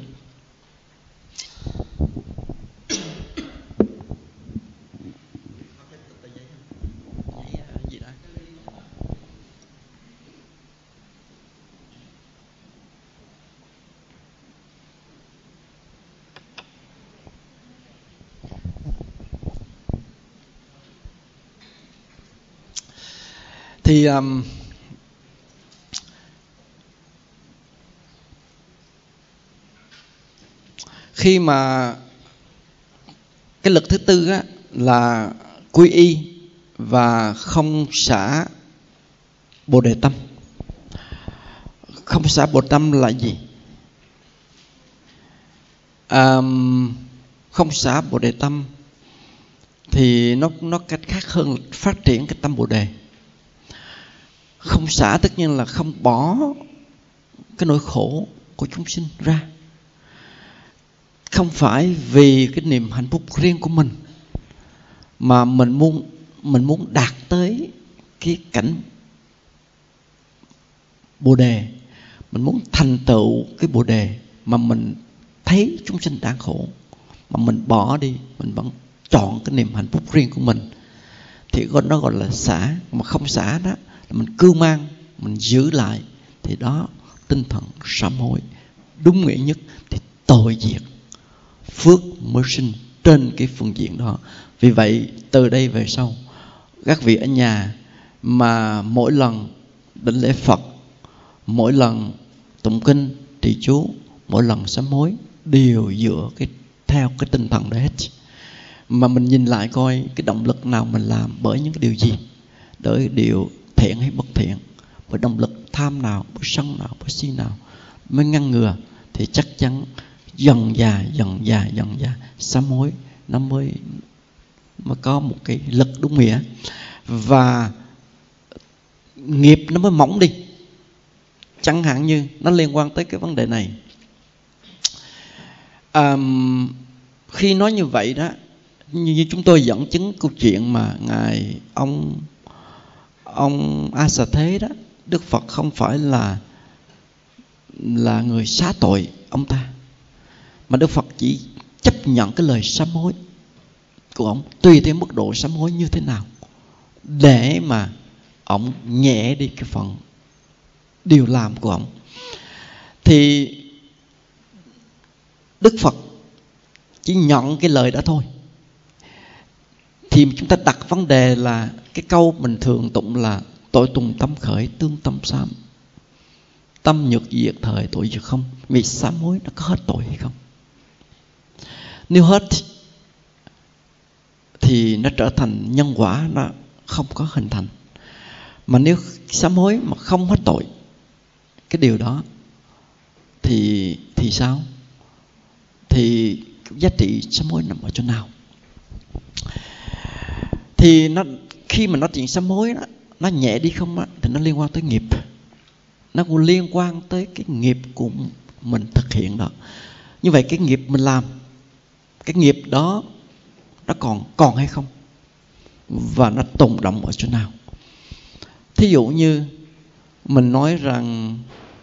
Thì um, khi mà cái lực thứ tư á, là quy y và không xả Bồ Đề Tâm. Không xả Bồ Đề Tâm là gì? À, không xả Bồ Đề Tâm thì nó nó cách khác hơn phát triển cái tâm Bồ Đề. Không xả tất nhiên là không bỏ cái nỗi khổ của chúng sinh ra. Không phải vì cái niềm hạnh phúc riêng của mình, mà mình muốn mình muốn đạt tới cái cảnh Bồ Đề, mình muốn thành tựu cái Bồ Đề mà mình thấy chúng sinh đang khổ, mà mình bỏ đi, mình vẫn chọn cái niềm hạnh phúc riêng của mình, thì nó gọi là xả. Mà không xả đó là mình cưu mang, mình giữ lại, thì đó tinh thần sám hối đúng nghĩa nhất. Thì tội diệt, phước mới sinh trên cái phương diện đó. Vì vậy từ đây về sau, các vị ở nhà mà mỗi lần đảnh lễ Phật, mỗi lần tụng kinh trì chú, mỗi lần sám hối đều dựa cái theo cái tinh thần đó hết. Mà mình nhìn lại coi cái động lực nào mình làm bởi những cái điều gì, bởi điều thiện hay bất thiện, bởi động lực tham nào, bởi sân nào, bởi si nào mới ngăn ngừa, thì chắc chắn dần dà dần dà dần dà sám hối nó mới mới có một cái lực đúng nghĩa, và nghiệp nó mới mỏng đi. Chẳng hạn như nó liên quan tới cái vấn đề này. À, khi nói như vậy đó, như chúng tôi dẫn chứng câu chuyện mà ngài ông ông A Xà Thế đó, Đức Phật không phải là là người xá tội ông ta, mà Đức Phật chỉ chấp nhận cái lời sám hối của ông, tùy theo mức độ sám hối như thế nào, để mà ông nhẹ đi cái phần điều làm của ông. Thì Đức Phật chỉ nhận cái lời đó thôi. Thì chúng ta đặt vấn đề là cái câu mình thường tụng là tội tùng tâm khởi, tương tâm sám, tâm nhược diệt thời, tội diệt không. Vì sám hối nó có hết tội hay không? Nếu hết thì nó trở thành nhân quả, nó không có hình thành. Mà nếu sám hối mà không hết tội, cái điều đó thì thì sao? Thì giá trị sám hối nằm ở chỗ nào? Thì nó khi mà nói chuyện sám hối đó, nó nhẹ đi không á, thì nó liên quan tới nghiệp. Nó cũng liên quan tới cái nghiệp của mình thực hiện đó. Như vậy cái nghiệp mình làm, cái nghiệp đó nó còn còn hay không, và nó tồn động ở chỗ nào. Thí dụ như mình nói rằng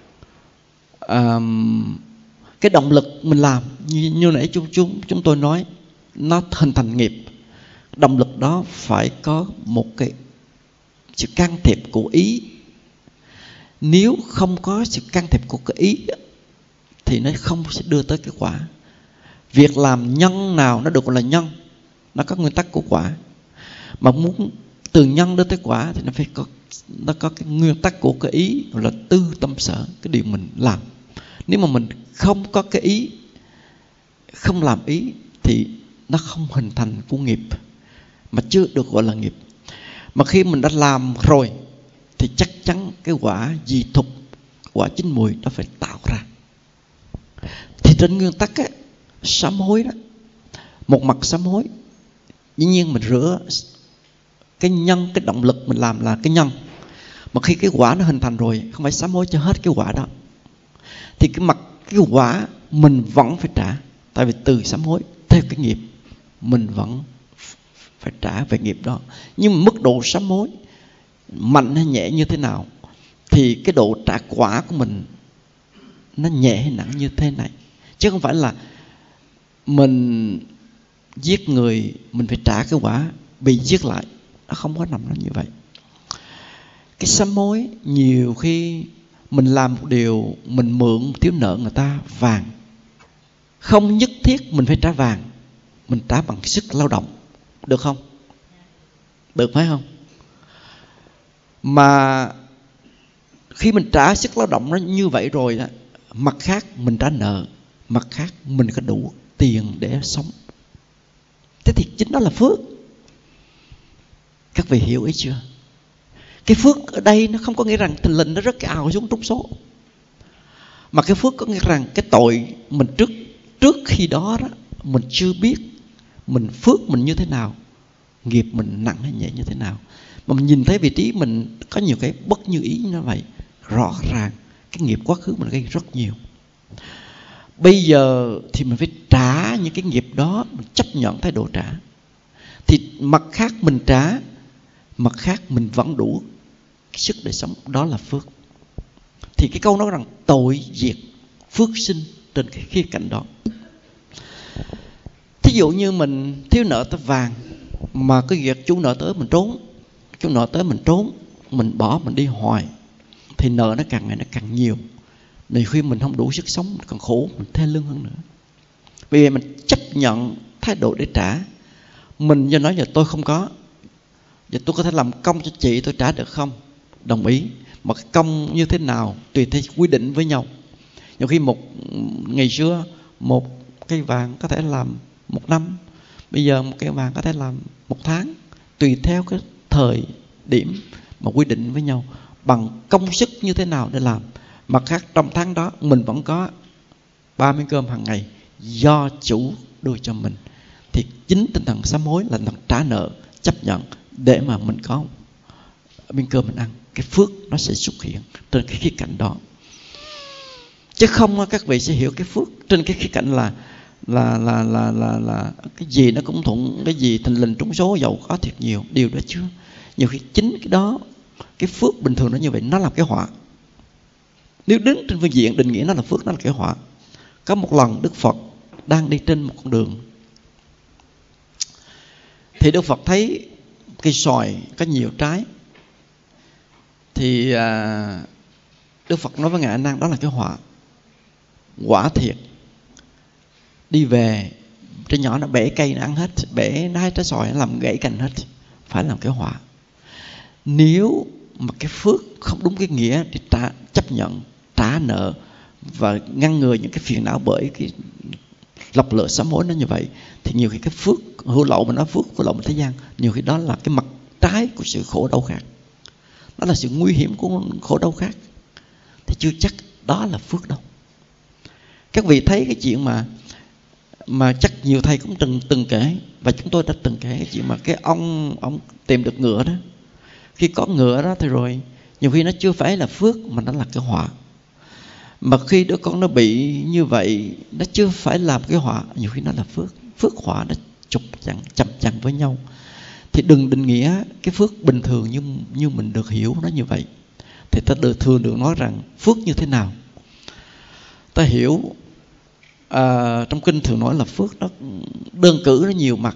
um, cái động lực mình làm như, như nãy chúng, chúng, chúng tôi nói, nó hình thành nghiệp. Động lực đó phải có một cái sự can thiệp của ý. Nếu không có sự can thiệp của cái ý thì nó không sẽ đưa tới kết quả. Việc làm nhân nào nó được gọi là nhân, nó có nguyên tắc của quả. Mà muốn từ nhân đến tới quả thì nó phải có, nó có cái nguyên tắc của cái ý, gọi là tư tâm sở, cái điều mình làm. Nếu mà mình không có cái ý, không làm ý, thì nó không hình thành của nghiệp, mà chưa được gọi là nghiệp. Mà khi mình đã làm rồi thì chắc chắn cái quả di thục, quả chín mùi nó phải tạo ra. Thì trên nguyên tắc á, sám hối đó, một mặt sám hối, dĩ nhiên mình rửa cái nhân, cái động lực mình làm là cái nhân. Mà khi cái quả nó hình thành rồi, không phải sám hối cho hết cái quả đó, thì cái mặt cái quả mình vẫn phải trả. Tại vì từ sám hối theo cái nghiệp, mình vẫn phải trả về nghiệp đó. Nhưng mà mức độ sám hối mạnh hay nhẹ như thế nào, thì cái độ trả quả của mình nó nhẹ hay nặng như thế này. Chứ không phải là mình giết người mình phải trả cái quả bị giết lại. Nó không có nằm nó như vậy. Cái sám hối nhiều khi mình làm một điều, mình mượn thiếu nợ người ta vàng, không nhất thiết mình phải trả vàng, mình trả bằng sức lao động, được không? Được phải không? Mà khi mình trả sức lao động nó như vậy rồi đó, mặt khác mình trả nợ, mặt khác mình có đủ tiền để sống. Thế thì chính đó là phước. Các vị hiểu ý chưa? Cái phước ở đây nó không có nghĩa rằng thình lình nó rớt cái ào xuống trúng số. Mà cái phước có nghĩa rằng cái tội mình trước trước khi đó, đó mình chưa biết mình phước mình như thế nào, nghiệp mình nặng hay nhẹ như thế nào. Mà mình nhìn thấy vị trí mình có nhiều cái bất như ý như vậy, rõ ràng cái nghiệp quá khứ mình gây rất nhiều. Bây giờ thì mình phải trả những cái nghiệp đó, mình chấp nhận thái độ trả. Thì mặt khác mình trả, mặt khác mình vẫn đủ sức để sống, đó là phước. Thì cái câu nói rằng tội diệt phước sinh trên cái khía cạnh đó. Thí dụ như mình thiếu nợ tới vàng, mà cái việc chủ nợ tới mình trốn, chủ nợ tới mình trốn, mình bỏ mình đi hoài, thì nợ nó càng ngày nó càng nhiều. Nên khi mình không đủ sức sống, mình còn khổ, mình thê lương hơn nữa. Vì vậy mình chấp nhận thái độ để trả. Mình do nói giờ tôi không có, giờ tôi có thể làm công cho chị, tôi trả được không? Đồng ý. Mà cái công như thế nào tùy theo quy định với nhau. Nhiều khi một ngày xưa một cây vàng có thể làm một năm, bây giờ một cây vàng có thể làm một tháng, tùy theo cái thời điểm mà quy định với nhau bằng công sức như thế nào để làm. Mặt khác trong tháng đó mình vẫn có ba miếng cơm hàng ngày do chủ đưa cho mình. Thì chính tinh thần sám hối là tinh thần trả nợ, chấp nhận để mà mình có miếng cơm mình ăn. Cái phước nó sẽ xuất hiện trên cái khía cạnh đó. Chứ không các vị sẽ hiểu cái phước trên cái khía cạnh là là là là là là cái gì nó cũng thuận, cái gì thình lình trúng số giàu có thiệt nhiều, điều đó chưa. Nhiều khi chính cái đó, cái phước bình thường nó như vậy, nó làm cái họa. Nếu đứng trên phương diện định nghĩa nó là phước, nó là cái họa. Có một lần Đức Phật đang đi trên một con đường, thì Đức Phật thấy cây xoài có nhiều trái. Thì à, Đức Phật nói với Ngài A Nan, đó là cái họa. Quả thiệt, đi về trẻ nhỏ nó bẻ cây nó ăn hết, bẻ nái trái xoài nó làm gãy cành hết, phải làm cái họa. Nếu mà cái phước không đúng cái nghĩa thì trả, chấp nhận trả nợ và ngăn ngừa những cái phiền não bởi cái lọc lựa sám hối nó như vậy, thì nhiều khi cái phước hữu lậu, mình nói phước hữu lậu mình thế gian, nhiều khi đó là cái mặt trái của sự khổ đau khác, đó là sự nguy hiểm của khổ đau khác, thì chưa chắc đó là phước đâu. Các vị thấy cái chuyện mà mà chắc nhiều thầy cũng từng từng kể, và chúng tôi đã từng kể cái chuyện mà cái ông ông tìm được ngựa đó. Khi có ngựa đó thì rồi nhiều khi nó chưa phải là phước mà nó là cái họa. Mà khi đứa con nó bị như vậy, nó chưa phải làm cái họa, nhiều khi nó là phước. Phước họa nó chụp chặn chầm chặn với nhau. Thì đừng định nghĩa cái phước bình thường như như mình được hiểu nó như vậy. Thì ta được thường được nói rằng phước như thế nào. Ta hiểu à, trong kinh thường nói là phước nó đơn cử, nó nhiều mặt.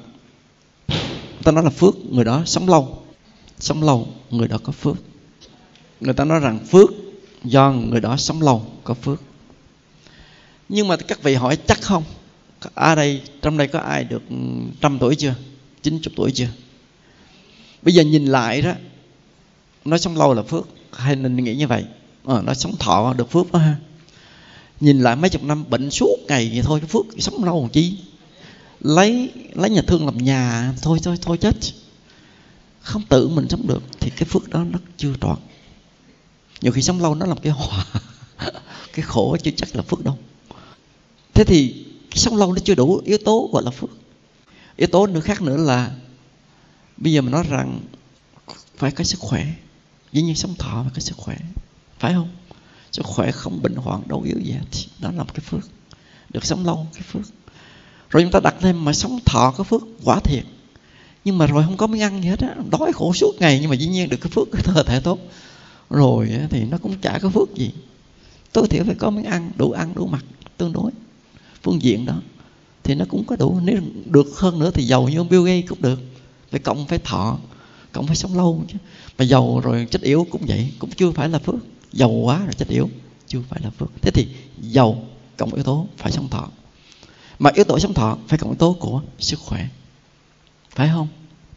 Ta nói là phước, người đó sống lâu, sống lâu người đó có phước. Người ta nói rằng phước do người đó sống lâu có phước. Nhưng mà các vị hỏi chắc không? Ở đây, trong đây có ai được trăm tuổi chưa? chín mươi tuổi chưa? Bây giờ nhìn lại đó, nó sống lâu là phước, hay nên nghĩ như vậy? À, nó sống thọ được phước đó ha. Nhìn lại mấy chục năm bệnh suốt ngày vậy thôi, cái phước sống lâu làm chi? Lấy lấy nhà thương làm nhà, thôi thôi thôi chết. Không tự mình sống được thì cái phước đó nó chưa trọn. Nhiều khi sống lâu nó làm cái họa. Cái khổ chưa chắc là phước đâu. Thế thì cái sống lâu nó chưa đủ yếu tố gọi là phước. Yếu tố nữa khác nữa là bây giờ mình nói rằng phải có sức khỏe. Dĩ nhiên sống thọ phải có sức khỏe, phải không? Sức khỏe không bệnh hoạn đau yếu gì hết, đó là một cái phước. Được sống lâu cái phước. Rồi chúng ta đặt thêm mà sống thọ có phước, quả thiệt. Nhưng mà rồi không có miếng ăn gì hết á, đói khổ suốt ngày, nhưng mà dĩ nhiên được cái phước, cái cơ thể tốt. Rồi thì nó cũng chả có phước gì. Tối thiểu phải có miếng ăn, đủ ăn đủ mặc, tương đối phương diện đó thì nó cũng có đủ. Nếu được hơn nữa thì giàu như ông Bill Gates cũng được. Phải cộng phải thọ, cộng phải sống lâu chứ. Mà giàu rồi chết yếu cũng vậy, cũng chưa phải là phước. Giàu quá rồi chết yếu chưa phải là phước. Thế thì giàu cộng yếu tố phải sống thọ. Mà yếu tố sống thọ phải cộng yếu tố của sức khỏe, phải không?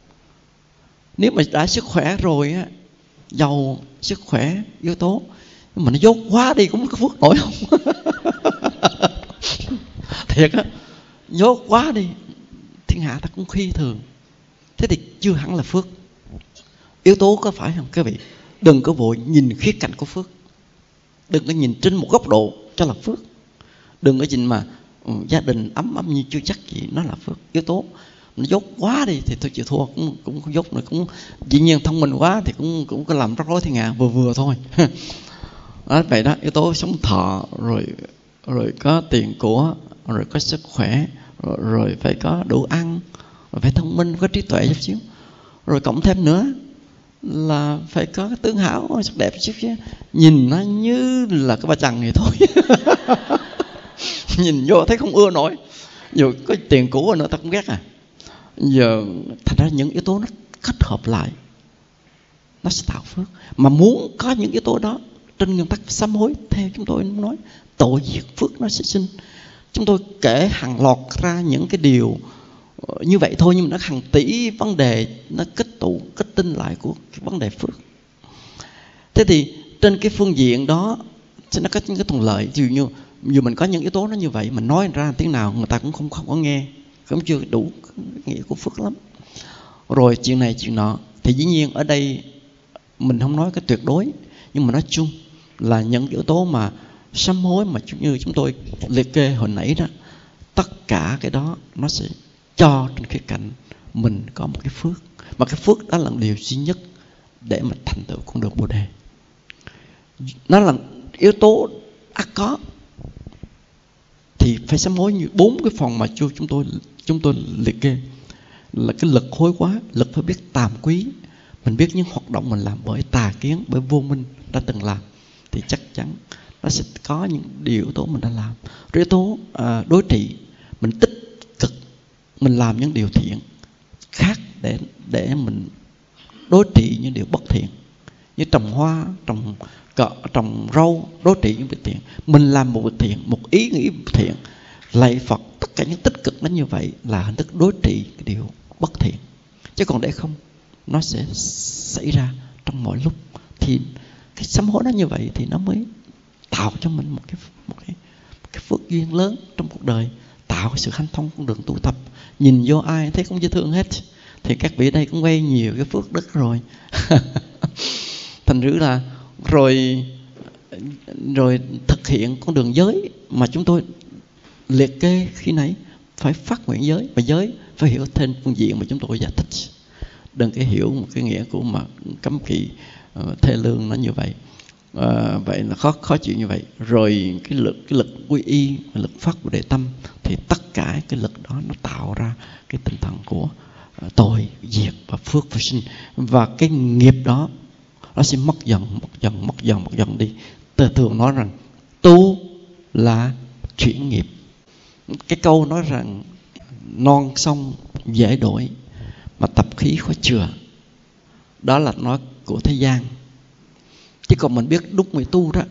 Nếu mà đã sức khỏe rồi á, giàu sức khỏe yếu tố, nhưng mà nó dốt quá đi cũng có phước nổi không? Thiệt á, dốt quá đi thiên hạ ta cũng khi thường. Thế thì chưa hẳn là phước. Yếu tố có phải không các vị? Đừng có vội nhìn khía cạnh của phước. Đừng có nhìn trên một góc độ cho là phước. Đừng có nhìn mà ừ, gia đình ấm ấm như chưa chắc gì nó là phước. Yếu tố nó dốt quá đi thì tôi chịu thua, cũng cũng không dốt nữa, cũng dĩ nhiên thông minh quá thì cũng cũng có làm rắc rối thiên hạ, vừa vừa thôi. Đó, vậy đó, yếu tố sống thọ, rồi rồi có tiền của, rồi có sức khỏe, rồi, rồi phải có đủ ăn, rồi phải thông minh, có trí tuệ chút xíu, rồi cộng thêm nữa là phải có cái tướng hảo, sắc đẹp chút xíu. Nhìn nó như là cái ba chằng này thôi. Nhìn vô thấy không ưa nổi. Dù có tiền của nữa ta cũng ghét à. Giờ thành ra những yếu tố nó kết hợp lại nó sẽ tạo phước. Mà muốn có những yếu tố đó, trên nguyên tắc sám hối, theo chúng tôi nói, tội diệt phước nó sẽ sinh. Chúng tôi kể hàng loạt ra những cái điều như vậy thôi, nhưng mà nó hàng tỷ vấn đề nó kết tụ, kết tinh lại của cái vấn đề phước. Thế thì trên cái phương diện đó sẽ nó có những cái thuận lợi. Ví dụ như dù mình có những yếu tố nó như vậy, mình nói ra tiếng nào người ta cũng không, không có nghe, cũng chưa đủ nghĩa của phước lắm. Rồi chuyện này chuyện nọ thì dĩ nhiên ở đây mình không nói cái tuyệt đối, nhưng mà nói chung là những yếu tố mà sám hối mà như chúng tôi liệt kê hồi nãy đó, tất cả cái đó nó sẽ cho trên khía cạnh mình có một cái phước. Mà cái phước đó là điều duy nhất để mà thành tựu con đường Bồ Đề. Nó là yếu tố ắt có. Thì phải sám hối như bốn cái phần mà chúng tôi chúng tôi liệt kê. Là cái lực hối quá, lực phải biết tàm quý. Mình biết những hoạt động mình làm bởi tà kiến, bởi vô minh đã từng làm, thì chắc chắn nó sẽ có những điều yếu tố mình đã làm. Rồi yếu tố à, đối trị, mình tích cực, mình làm những điều thiện khác để để mình đối trị những điều bất thiện. Như trồng hoa, trồng cọ, trồng rau, đối trị những việc thiện. Mình làm một việc thiện, một ý nghĩ thiện, lạy Phật, tất cả những tích cực nó như vậy là hình thức đối trị cái điều bất thiện. Chứ còn để không, nó sẽ xảy ra trong mọi lúc. Thì cái sám hối nó như vậy thì nó mới tạo cho mình một cái, một cái, một cái phước duyên lớn trong cuộc đời, tạo cái sự hanh thông con đường tu tập. Nhìn vô ai thấy cũng dễ thương hết, thì các vị đây cũng quay nhiều cái phước đức rồi. Thành rữ là rồi rồi thực hiện con đường giới mà chúng tôi liệt kê khi nãy, phải phát nguyện giới, mà giới phải hiểu thêm phương diện mà chúng tôi giải thích. Đừng cái hiểu một cái nghĩa của mà cấm kỵ uh, thê lương nó như vậy. Uh, vậy là khó khó chịu như vậy. Rồi cái lực cái lực quy y, lực phát của đệ tâm, thì tất cả cái lực đó nó tạo ra cái tinh thần của uh, tội diệt và phước và sinh. Và cái nghiệp đó nó sẽ mất dần, mất dần, mất dần, mất dần đi. Tôi thường nói rằng tu là chuyển nghiệp. Cái câu nói rằng non sông dễ đổi mà tập khí khó chừa, đó là nói của thế gian. Chứ còn mình biết đúng người tu đó,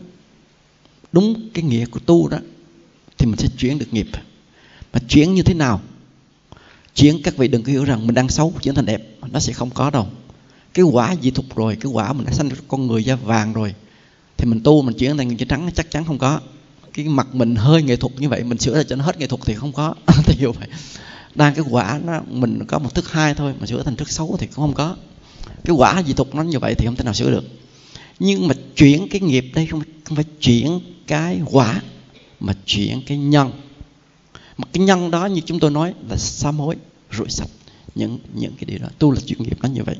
đúng cái nghĩa của tu đó, thì mình sẽ chuyển được nghiệp. Mà chuyển như thế nào? Chuyển, các vị đừng có hiểu rằng mình đang xấu chuyển thành đẹp, nó sẽ không có đâu. Cái quả dị thục rồi, cái quả mình đã sanh con người da vàng rồi, thì mình tu mình chuyển thành người da trắng chắc chắn không có. Cái mặt mình hơi nghệ thuật như vậy, mình sửa ra cho nó hết nghệ thuật thì không có. Thì hiểu vậy. Đang cái quả nó mình có một thức hai thôi, mà sửa thành thức xấu thì cũng không có. Cái quả dị thục nó như vậy thì không thể nào sửa được. Nhưng mà chuyển cái nghiệp đây không, không phải chuyển cái quả, mà chuyển cái nhân. Mà cái nhân đó như chúng tôi nói là sám hối, rửa sạch những, những cái điều đó. Tu là chuyển nghiệp nó như vậy.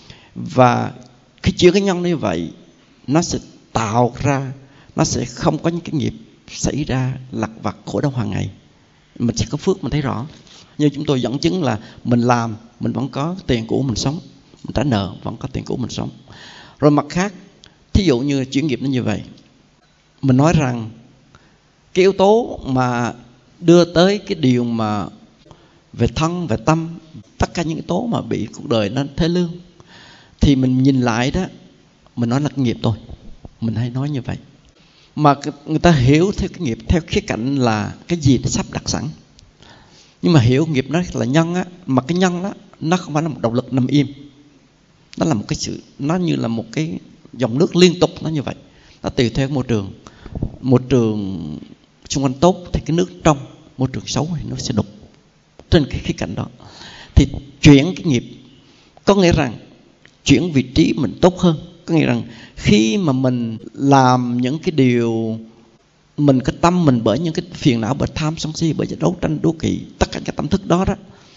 Và khi chuyển cái nhân như vậy, nó sẽ tạo ra, nó sẽ không có những cái nghiệp xảy ra lặt vặt khổ đau hàng ngày. Mình sẽ có phước, mình thấy rõ. Như chúng tôi dẫn chứng là mình làm, mình vẫn có tiền của mình sống, mình trả nợ, vẫn có tiền của mình sống. Rồi mặt khác, thí dụ như chuyển nghiệp nó như vậy, mình nói rằng cái yếu tố mà đưa tới cái điều mà về thân, về tâm, tất cả những yếu tố mà bị cuộc đời nó thế lương, thì mình nhìn lại đó, mình nói là cái nghiệp thôi. Mình hay nói như vậy. Mà người ta hiểu theo cái nghiệp, theo khía cạnh là cái gì nó sắp đặt sẵn. Nhưng mà hiểu nghiệp nó là nhân á, mà cái nhân đó nó không phải là một động lực nằm im. Nó là một cái sự, nó như là một cái dòng nước liên tục, nó như vậy. Nó tùy theo môi trường. Môi trường xung quanh tốt thì cái nước trong, môi trường xấu thì nó sẽ đục. Trên cái khía cạnh đó thì chuyển cái nghiệp có nghĩa rằng chuyển vị trí mình tốt hơn. Có nghĩa rằng khi mà mình làm những cái điều, mình cái tâm mình bởi những cái phiền não, bởi tham sân si, bởi đấu tranh đố kỵ, tất cả cái tâm thức đó đó,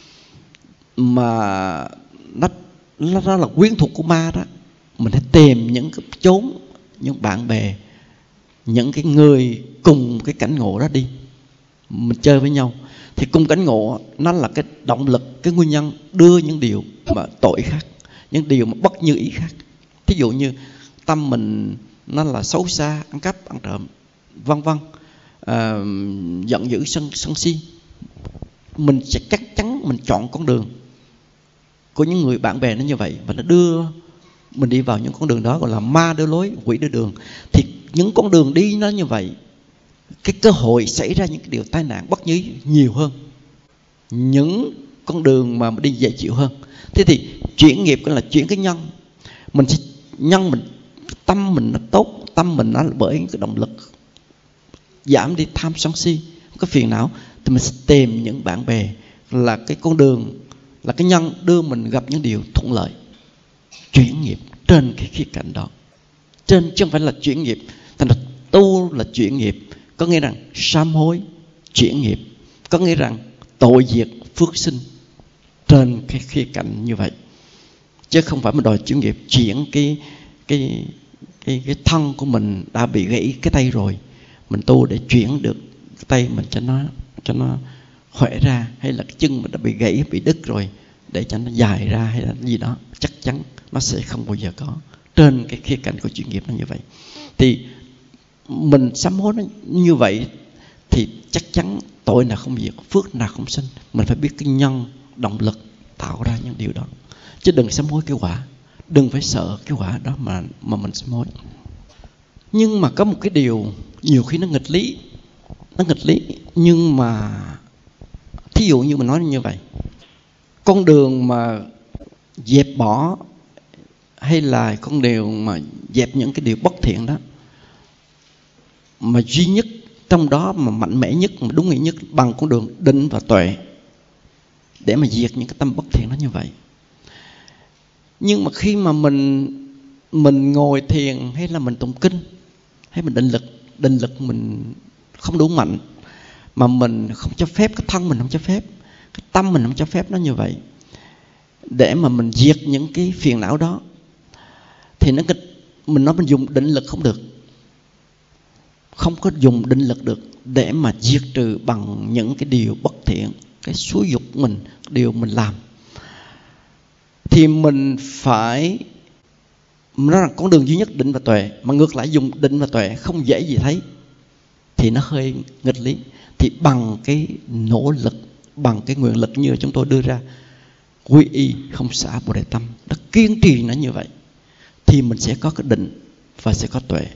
mà nó, nó, nó là quyến thuộc của ma đó, mình hãy tìm những cái chốn, những bạn bè, những cái người cùng cái cảnh ngộ đó đi, mình chơi với nhau. Thì cùng cảnh ngộ nó là cái động lực, cái nguyên nhân đưa những điều mà tội khác, những điều mà bất như ý khác. Thí dụ như tâm mình nó là xấu xa, ăn cắp, ăn trộm, vân vân, à, giận dữ, sân sân si, mình sẽ chắc chắn mình chọn con đường của những người bạn bè nó như vậy, và nó đưa mình đi vào những con đường đó gọi là ma đưa lối, quỷ đưa đường. Thì những con đường đi nó như vậy, cái cơ hội xảy ra những cái điều tai nạn bất như ý nhiều hơn những con đường mà đi dễ chịu hơn. Thế thì chuyển nghiệp là chuyển cái nhân. Mình sẽ nhân mình, tâm mình nó tốt, tâm mình nó bởi cái động lực giảm đi tham sân si, cái phiền não, thì mình sẽ tìm những bạn bè là cái con đường, là cái nhân đưa mình gặp những điều thuận lợi. Chuyển nghiệp trên cái khía cạnh đó, trên chứ không phải là chuyển nghiệp. Thành ra tu là chuyển nghiệp, có nghĩa rằng sám hối chuyển nghiệp, có nghĩa rằng tội diệt phước sinh, trên cái khía cạnh như vậy. Chứ không phải mình đòi chuyển nghiệp, chuyển cái cái cái cái thân của mình đã bị gãy cái tay rồi, mình tu để chuyển được cái tay mình cho nó cho nó khỏe ra, hay là cái chân mình đã bị gãy, bị đứt rồi để cho nó dài ra, hay là gì đó, chắc chắn nó sẽ không bao giờ có. Trên cái khía cạnh của chuyển nghiệp nó như vậy, thì mình sám hối nó như vậy thì chắc chắn tội nào không diệt, phước nào không sinh. Mình phải biết cái nhân động lực tạo ra những điều đó, chứ đừng sám hối cái quả, đừng phải sợ cái quả đó mà mà mình sám hối. Nhưng mà có một cái điều nhiều khi nó nghịch lý, nó nghịch lý. Nhưng mà thí dụ như mình nói như vậy, con đường mà dẹp bỏ hay là con đường mà dẹp những cái điều bất thiện đó, mà duy nhất trong đó mà mạnh mẽ nhất, mà đúng nghĩa nhất, bằng con đường định và tuệ để mà diệt những cái tâm bất thiện đó như vậy. Nhưng mà khi mà mình mình ngồi thiền hay là mình tụng kinh hay mình định lực, định lực mình không đủ mạnh, mà mình không cho phép, cái thân mình không cho phép, cái tâm mình không cho phép nó như vậy, để mà mình diệt những cái phiền não đó, thì nó mình nói mình dùng định lực không được, không có dùng định lực được để mà diệt trừ bằng những cái điều bất thiện, cái xúi dục mình, điều mình làm. Thì mình phải nói rằng con đường duy nhất định và tuệ, mà ngược lại dùng định và tuệ không dễ gì thấy, thì nó hơi nghịch lý. Thì bằng cái nỗ lực, bằng cái nguyện lực như chúng tôi đưa ra, quy y không xả Bồ Đề Tâm, nó kiên trì nó như vậy, thì mình sẽ có cái định và sẽ có tuệ.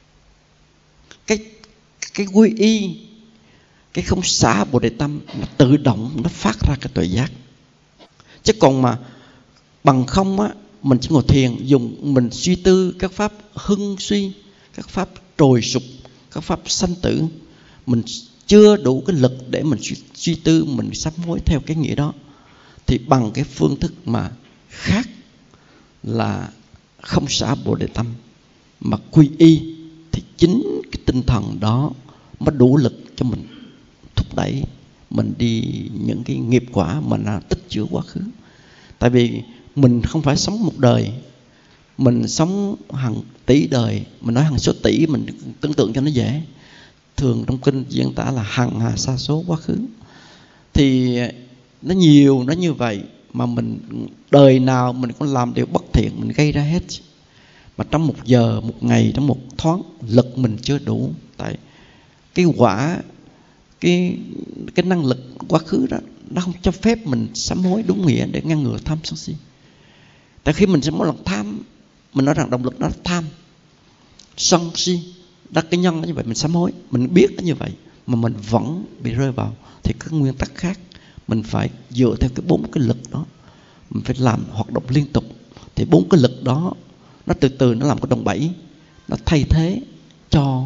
Cái cái quy y, cái không xả Bồ Đề Tâm, nó tự động nó phát ra cái tuệ giác. Chứ còn mà bằng không á, mình chỉ ngồi thiền, dùng mình suy tư các pháp hưng suy, các pháp trồi sụp, các pháp sanh tử, mình chưa đủ cái lực để mình suy, suy tư, mình sám hối theo cái nghĩa đó. Thì bằng cái phương thức mà khác là không xả Bồ Đề Tâm mà quy y, thì chính cái tinh thần đó mới đủ lực cho mình thúc đẩy mình đi những cái nghiệp quả mà nó tích chứa quá khứ. Tại vì mình không phải sống một đời, mình sống hàng tỷ đời. Mình nói hàng số tỷ, mình tưởng tượng cho nó dễ. Thường trong kinh diễn tả là hằng hà sa số quá khứ. Thì nó nhiều, nó như vậy. Mà mình đời nào mình cũng làm điều bất thiện, mình gây ra hết. Mà trong một giờ, một ngày, trong một thoáng, lực mình chưa đủ. Tại cái quả, cái, cái năng lực quá khứ đó, nó không cho phép mình sám hối đúng nghĩa để ngăn ngừa tham sân si. Tại khi mình sẽ mỗi lần tham, mình nói rằng động lực đó là tham, sân si, đó cái nhân nó như vậy, mình sám hối, mình biết nó như vậy mà mình vẫn bị rơi vào, thì các nguyên tắc khác mình phải dựa theo cái bốn cái lực đó, mình phải làm hoạt động liên tục. Thì bốn cái lực đó nó từ từ nó làm cái đòn bẩy, nó thay thế cho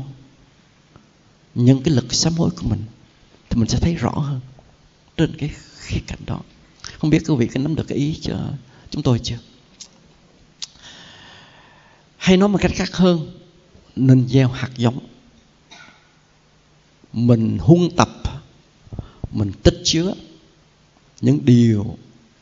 những cái lực sám hối của mình, thì mình sẽ thấy rõ hơn trên cái khía cạnh đó. Không biết quý vị có nắm được cái ý cho chúng tôi chưa? Hay nói một cách khác hơn, nên gieo hạt giống. Mình huân tập, mình tích chứa những điều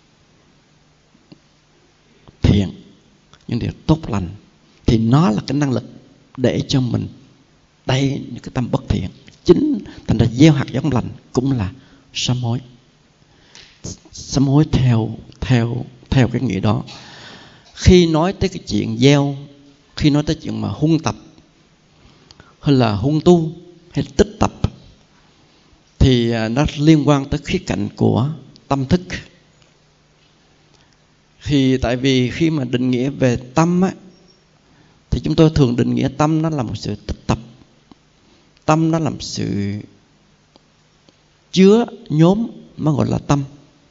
thiện, những điều tốt lành, thì nó là cái năng lực để cho mình đẩy những cái tâm bất thiện. Chính thành ra gieo hạt giống lành cũng là sám hối. Sám hối theo theo theo cái nghĩa đó. Khi nói tới cái chuyện gieo, khi nói tới chuyện mà huân tập hay là huân tu hay tích tập, thì nó liên quan tới khía cạnh của tâm thức. Thì tại vì khi mà định nghĩa về tâm á, thì chúng tôi thường định nghĩa tâm nó là một sự tích tập. Tâm nó là một sự chứa nhóm, nó gọi là tâm.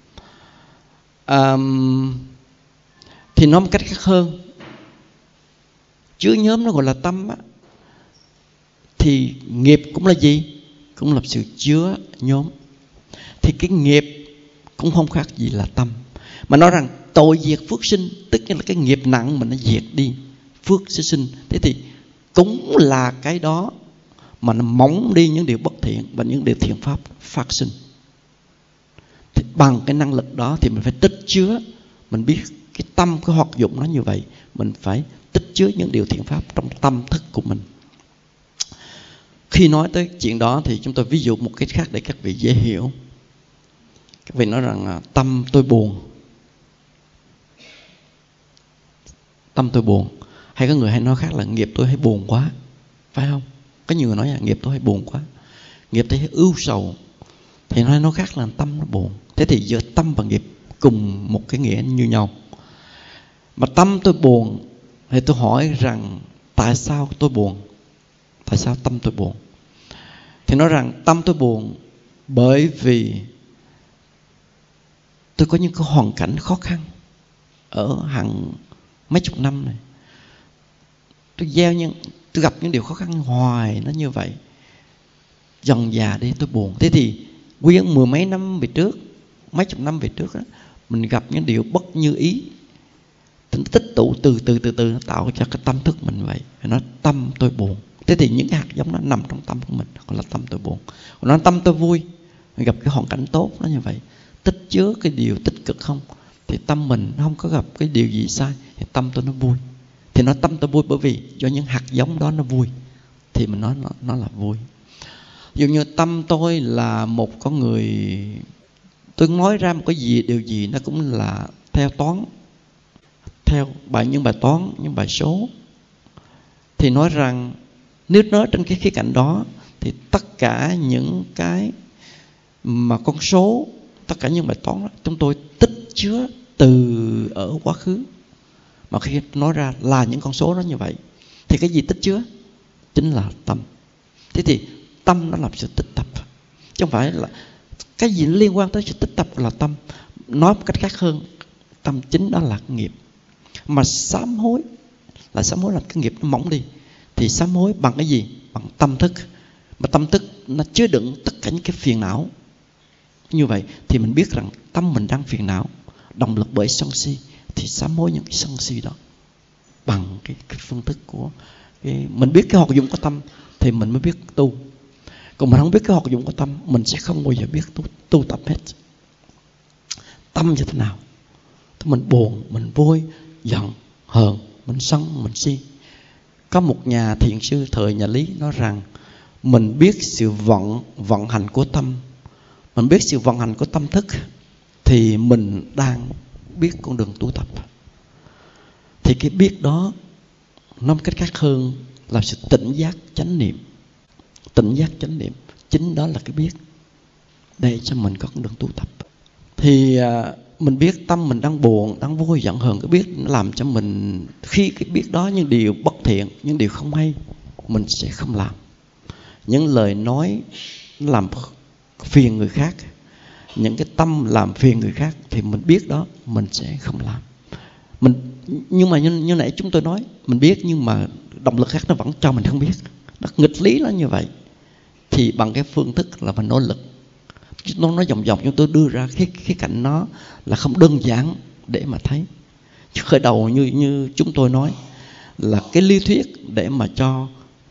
À, thì nói một cách khác hơn, chứa nhóm nó gọi là tâm á, thì nghiệp cũng là gì? Cũng là sự chứa nhóm. Thì cái nghiệp cũng không khác gì là tâm. Mà nói rằng tội diệt phước sinh, tức là cái nghiệp nặng mà nó diệt đi, phước sẽ sinh. Thế thì cũng là cái đó mà nó mỏng đi những điều bất thiện và những điều thiện pháp phát sinh. Thì bằng cái năng lực đó thì mình phải tích chứa. Mình biết cái tâm, cái hoạt dụng nó như vậy, mình phải tích chứa những điều thiện pháp trong tâm thức của mình. Khi nói tới chuyện đó thì chúng tôi ví dụ một cái khác để các vị dễ hiểu. Các vị nói rằng tâm tôi buồn, tâm tôi buồn. Hay có người hay nói khác là nghiệp tôi hay buồn quá, phải không? Có nhiều người nói là nghiệp tôi hay buồn quá, nghiệp tôi hay ưu sầu. Thì nói nó khác là tâm nó buồn. Thế thì giữa tâm và nghiệp cùng một cái nghĩa như nhau. Mà tâm tôi buồn thì tôi hỏi rằng tại sao tôi buồn? Tại sao tâm tôi buồn? Thì nói rằng tâm tôi buồn bởi vì tôi có những cái hoàn cảnh khó khăn ở hàng mấy chục năm này. Tôi gieo những, tôi gặp những điều khó khăn hoài nó như vậy. Dần già đi tôi buồn. Thế thì nguyên mười mấy năm về trước, mấy chục năm về trước đó, mình gặp những điều bất như ý, tích tụ từ từ từ từ nó tạo cho cái tâm thức mình vậy. Nó tâm tôi buồn. Thế thì những cái hạt giống nó nằm trong tâm của mình, gọi là tâm tôi buồn. Còn nó tâm tôi vui, gặp cái hoàn cảnh tốt nó như vậy, tích chứa cái điều tích cực không, thì tâm mình nó không có gặp cái điều gì sai, thì tâm tôi nó vui. Thì nó tâm tôi vui bởi vì do những hạt giống đó nó vui, thì mình nói nó, nó là vui. Dụ như tâm tôi là một con người, tôi nói ra một cái gì, điều gì nó cũng là theo toán, theo bài những bài toán, những bài số. Thì nói rằng nếu nói trên cái khía cạnh đó, thì tất cả những cái mà con số, tất cả những bài toán đó, chúng tôi tích chứa từ ở quá khứ. Mà khi nói ra là những con số đó như vậy, thì cái gì tích chứa? Chính là tâm. Thế thì tâm nó làm sự tích tập, chứ không phải là cái gì liên quan tới sự tích tập là tâm. Nói một cách khác hơn, tâm chính đó là nghiệp. Mà sám hối là sám hối làm cái nghiệp nó mỏng đi, thì sám hối bằng cái gì? Bằng tâm thức. Mà tâm thức nó chứa đựng tất cả những cái phiền não. Như vậy thì mình biết rằng tâm mình đang phiền não, động lực bởi sân si, thì sám hối những cái sân si đó bằng cái, cái phương thức của cái, mình biết cái hoạt dụng của tâm thì mình mới biết tu. Còn mình không biết cái hoạt dụng của tâm, mình sẽ không bao giờ biết tu, tu tập hết. Tâm như thế nào? Mình buồn, mình vui, giận, hờn, mình sân, mình si. Có một nhà thiền sư thời nhà Lý nói rằng mình biết sự vận, vận hành của tâm, mình biết sự vận hành của tâm thức, thì mình đang biết con đường tu tập. Thì cái biết đó, nói một cách khác hơn, là sự tỉnh giác chánh niệm. Tỉnh giác chánh niệm, chính đó là cái biết, để cho mình có con đường tu tập. Thì à, mình biết tâm mình đang buồn, đang vui, giận hờn, cái biết nó làm cho mình, khi cái biết đó những điều bất thiện, những điều không hay, mình sẽ không làm. Những lời nói làm phiền người khác, những cái tâm làm phiền người khác, thì mình biết đó, mình sẽ không làm. Mình, nhưng mà như, như nãy chúng tôi nói, mình biết nhưng mà động lực khác nó vẫn cho mình không biết. Nó nghịch lý nó như vậy. Thì bằng cái phương thức là mình nỗ lực. Nó nói vòng vòng chúng tôi đưa ra cái khía cạnh nó là không đơn giản để mà thấy. Chứ khởi đầu như, như chúng tôi nói là cái lý thuyết để mà cho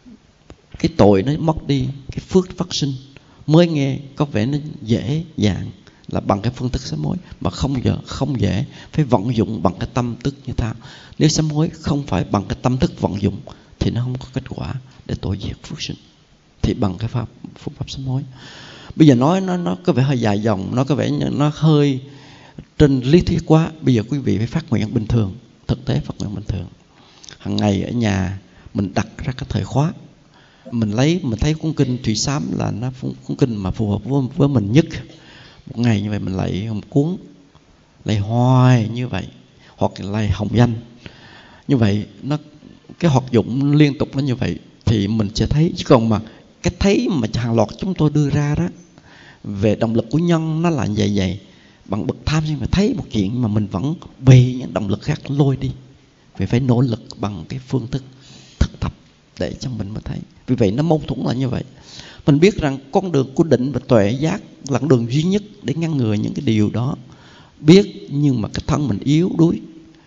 cái tội nó mất đi, cái phước phát sinh, mới nghe có vẻ nó dễ dàng là bằng cái phương thức sám hối, mà không giờ không dễ, phải vận dụng bằng cái tâm thức như thế. Nếu sám hối không phải bằng cái tâm thức vận dụng thì nó không có kết quả để tội diệt phước sinh. Thì bằng cái pháp phương pháp sám hối. Bây giờ nói nó nó có vẻ hơi dài dòng, nó có vẻ nó hơi trên lý thuyết quá. Bây giờ quý vị phải phát nguyện bình thường, thực tế phát nguyện bình thường. Hàng ngày ở nhà mình đặt ra cái thời khóa, mình lấy mình thấy cuốn kinh Thủy Sám là nó cuốn kinh mà phù hợp với, với mình nhất. Một ngày như vậy mình lại một cuốn, lại hoài như vậy, hoặc lại hồng danh như vậy, nó cái hoạt dụng liên tục nó như vậy thì mình sẽ thấy. Chứ còn mà cái thấy mà hàng loạt chúng tôi đưa ra đó về động lực của nhân nó là vậy vậy, bằng bậc tham, nhưng mà thấy một chuyện mà mình vẫn bị những động lực khác lôi đi, vì phải nỗ lực bằng cái phương thức thực tập để cho mình mới thấy. Vì vậy nó mâu thuẫn là như vậy. Mình biết rằng con đường của định và tuệ giác là con đường duy nhất để ngăn ngừa những cái điều đó. Biết nhưng mà cái thân mình yếu đuối,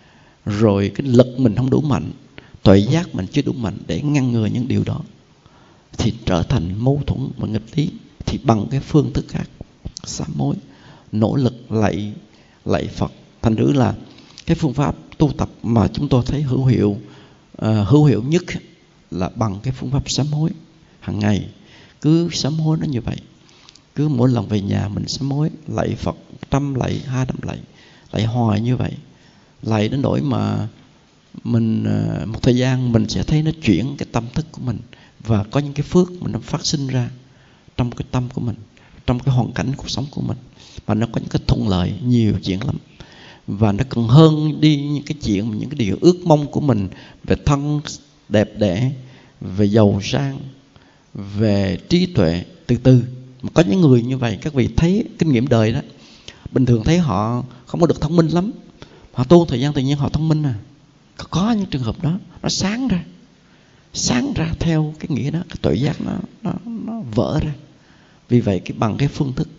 rồi cái lực mình không đủ mạnh, tuệ giác mình chưa đủ mạnh để ngăn ngừa những điều đó, thì trở thành mâu thuẫn và nghịch lý. Thì bằng cái phương thức khác, sám hối, nỗ lực lạy lạy Phật, thành thử là cái phương pháp tu tập mà chúng tôi thấy hữu hiệu uh, hữu hiệu nhất là bằng cái phương pháp sám hối. Hàng ngày cứ sám hối nó như vậy, cứ mỗi lần về nhà mình sám hối, lạy Phật trăm lạy, hai trăm lạy, lạy hoài như vậy, lạy đến nỗi mà mình uh, một thời gian mình sẽ thấy nó chuyển cái tâm thức của mình, và có những cái phước mình nó phát sinh ra trong cái tâm của mình, trong cái hoàn cảnh cuộc sống của mình, và nó có những cái thuận lợi nhiều chuyện lắm. Và nó cần hơn đi những cái chuyện, những cái điều ước mong của mình về thân đẹp đẽ, về giàu sang, về trí tuệ. Từ từ mà có những người như vậy, các vị thấy kinh nghiệm đời đó, bình thường thấy họ không có được thông minh lắm, họ tu thời gian tự nhiên họ thông minh. À có, có những trường hợp đó nó sáng ra, sáng ra theo cái nghĩa đó, cái tuệ giác nó, nó, nó vỡ ra. Vì vậy cái bằng cái phương thức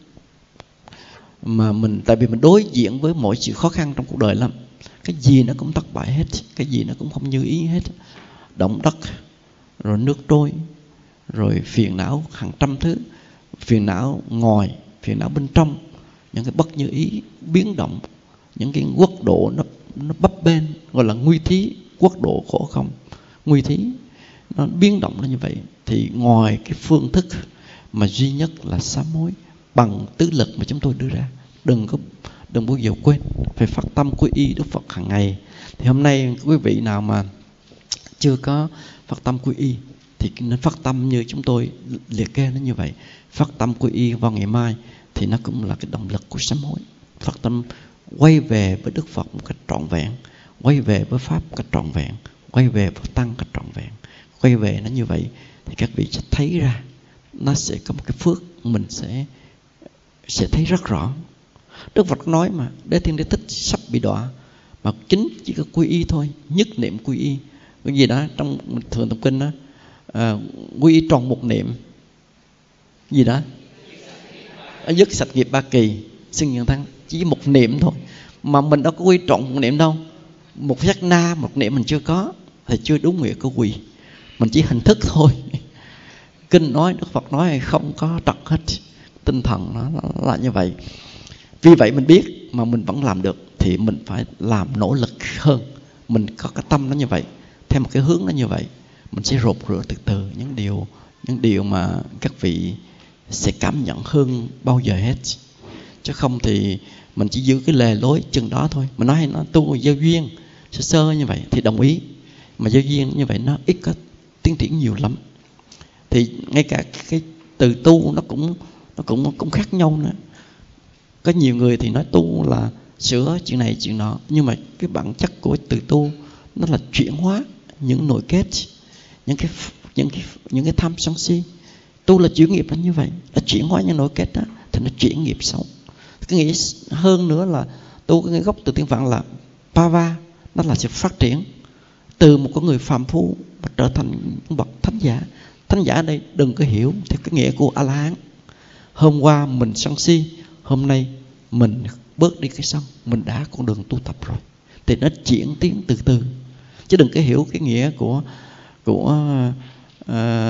mà mình, tại vì mình đối diện với mọi sự khó khăn trong cuộc đời lắm, cái gì nó cũng thất bại hết, cái gì nó cũng không như ý hết. Động đất, rồi nước trôi, rồi phiền não hàng trăm thứ, phiền não ngoài, phiền não bên trong, những cái bất như ý biến động, những cái quốc độ nó nó bấp bênh, gọi là nguy thí, quốc độ khổ không, nguy thí, nó biến động là như vậy. Thì ngoài cái phương thức mà duy nhất là sám hối bằng tứ lực mà chúng tôi đưa ra, đừng có đừng bao giờ quên phải phát tâm quy y Đức Phật hàng ngày. Thì hôm nay quý vị nào mà chưa có phát tâm quy y thì nên phát tâm như chúng tôi liệt kê nó như vậy. Phát tâm quy y vào ngày mai thì nó cũng là cái động lực của sám hối. Phát tâm quay về với Đức Phật một cách trọn vẹn, quay về với Pháp một cách trọn vẹn, quay về với Tăng một cách trọn vẹn. Quay về nó như vậy thì các vị sẽ thấy ra nó sẽ có một cái phước, mình sẽ sẽ thấy rất rõ. Đức Phật nói mà Đế Thiên Đế Thích sắp bị đọa, mà chính chỉ có quy y thôi, nhất niệm quy y. Cái gì đó trong thường tụng kinh đó, à, quy y tròn một niệm gì đó, dứt sạch nghiệp ba kỳ, xưng nhân thắng. Chỉ một niệm thôi mà mình đâu có quy trọn một niệm đâu. Một sát na một niệm mình chưa có thì chưa đúng nghĩa của quy. Mình chỉ hình thức thôi. Kinh nói, Đức Phật nói không có trật hết. Tinh thần nó là như vậy. Vì vậy mình biết mà mình vẫn làm được thì mình phải làm nỗ lực hơn. Mình có cái tâm nó như vậy, theo một cái hướng nó như vậy, mình sẽ rột rửa từ từ những điều những điều mà các vị sẽ cảm nhận hơn bao giờ hết. Chứ không thì mình chỉ giữ cái lề lối chừng đó thôi. Mình nói nó tu giao duyên sơ sơ như vậy thì đồng ý, mà giao duyên như vậy nó ít có tiến triển nhiều lắm. Thì ngay cả cái từ tu nó cũng nó cũng cũng khác nhau nữa. Có nhiều người thì nói tu là sửa chuyện này chuyện nọ, nhưng mà cái bản chất của từ tu nó là chuyển hóa những nội kết, những cái những cái những cái tham sân si. Tu là chuyển nghiệp là như vậy, là chuyển hóa những nội kết đó thì nó chuyển nghiệp xấu. Cái nghĩa hơn nữa là tu, cái gốc từ tiếng Phạn là Pava, nó là sự phát triển từ một con người phàm phu mà trở thành bậc thánh giả. Thánh giả ở đây đừng có hiểu theo cái nghĩa của A-la-hán. Hôm qua mình sân si, hôm nay mình bớt đi cái sân, mình đã con đường tu tập rồi. Thì nó chuyển tiến từ từ. Chứ đừng có hiểu cái nghĩa của của uh,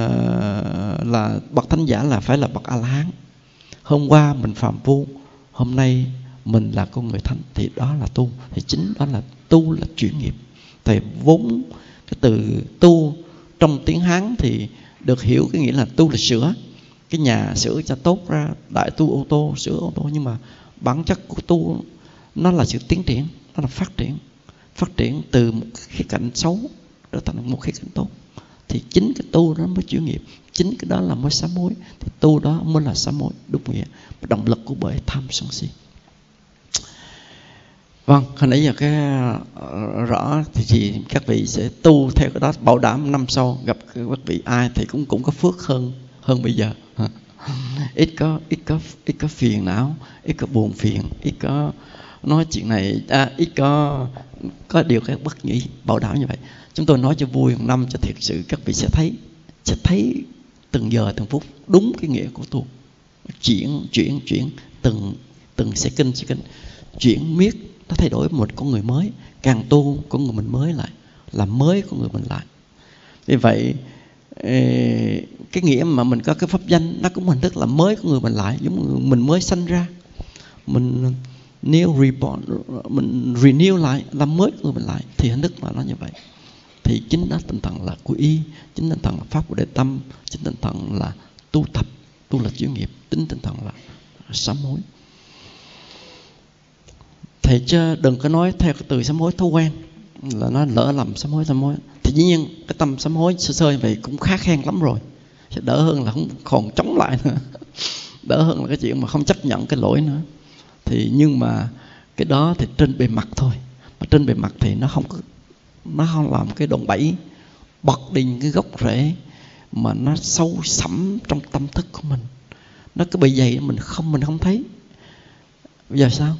là bậc thánh giả là phải là bậc A-la-hán. Hôm qua mình phàm phu, hôm nay mình là con người thánh, thì đó là tu. Thì chính đó là tu, là chuyển nghiệp. Thì vốn cái từ tu trong tiếng Hán thì được hiểu cái nghĩa là tu là sửa. Cái nhà sửa cho tốt ra, đại tu ô tô, sửa ô tô. Nhưng mà bản chất của tu nó là sự tiến triển, nó là phát triển. Phát triển từ một khía cạnh xấu trở thành một khía cạnh tốt. Thì chính cái tu đó mới chuyển nghiệp, chính cái đó là mới sám hối. Thì tu đó mới là sám hối đúng nghĩa, động lực của bởi tham sân si. Vâng, hồi nãy giờ cái uh, rõ thì, thì các vị sẽ tu theo cái đó, bảo đảm năm sau gặp các vị ai thì cũng cũng có phước hơn hơn bây giờ. ít có ít có ít có phiền não, ít có buồn phiền, ít có nói chuyện này, à, ít có có điều các bất nhĩ, bảo đảm như vậy. Chúng tôi nói cho vui, một năm cho thiệt sự các vị sẽ thấy sẽ thấy từng giờ từng phút đúng cái nghĩa của tu. Chuyển chuyển chuyển từng từng second second chuyển miết, nó thay đổi một con người mới. Càng tu con người mình mới lại, làm mới con người mình lại. Vì vậy cái nghĩa mà mình có cái pháp danh nó cũng hình thức là mới con người mình lại, giống mình mới sanh ra, mình new reborn, mình renew lại, làm mới con người mình lại, thì hình thức là nó như vậy. Thì chính đó tinh thần là quy y, chính tinh thần là pháp của đệ tâm, chính tinh thần là tu tập, tu là chuyển nghiệp, chính tinh thần là sám hối. Thầy chứ đừng có nói theo cái từ sám hối thói quen là nó lỡ lầm sám hối sám hối. Thì dĩ nhiên cái tâm sám hối sơ sơ như vậy cũng khá khen lắm rồi, sẽ đỡ hơn là không còn chống lại nữa, đỡ hơn là cái chuyện mà không chấp nhận cái lỗi nữa. Thì nhưng mà cái đó thì trên bề mặt thôi, mà trên bề mặt thì nó không có, nó không làm cái đòn bẩy bật đi những cái gốc rễ mà nó sâu sẫm trong tâm thức của mình. Nó cứ bị dày mình không mình không thấy. Bây giờ sao?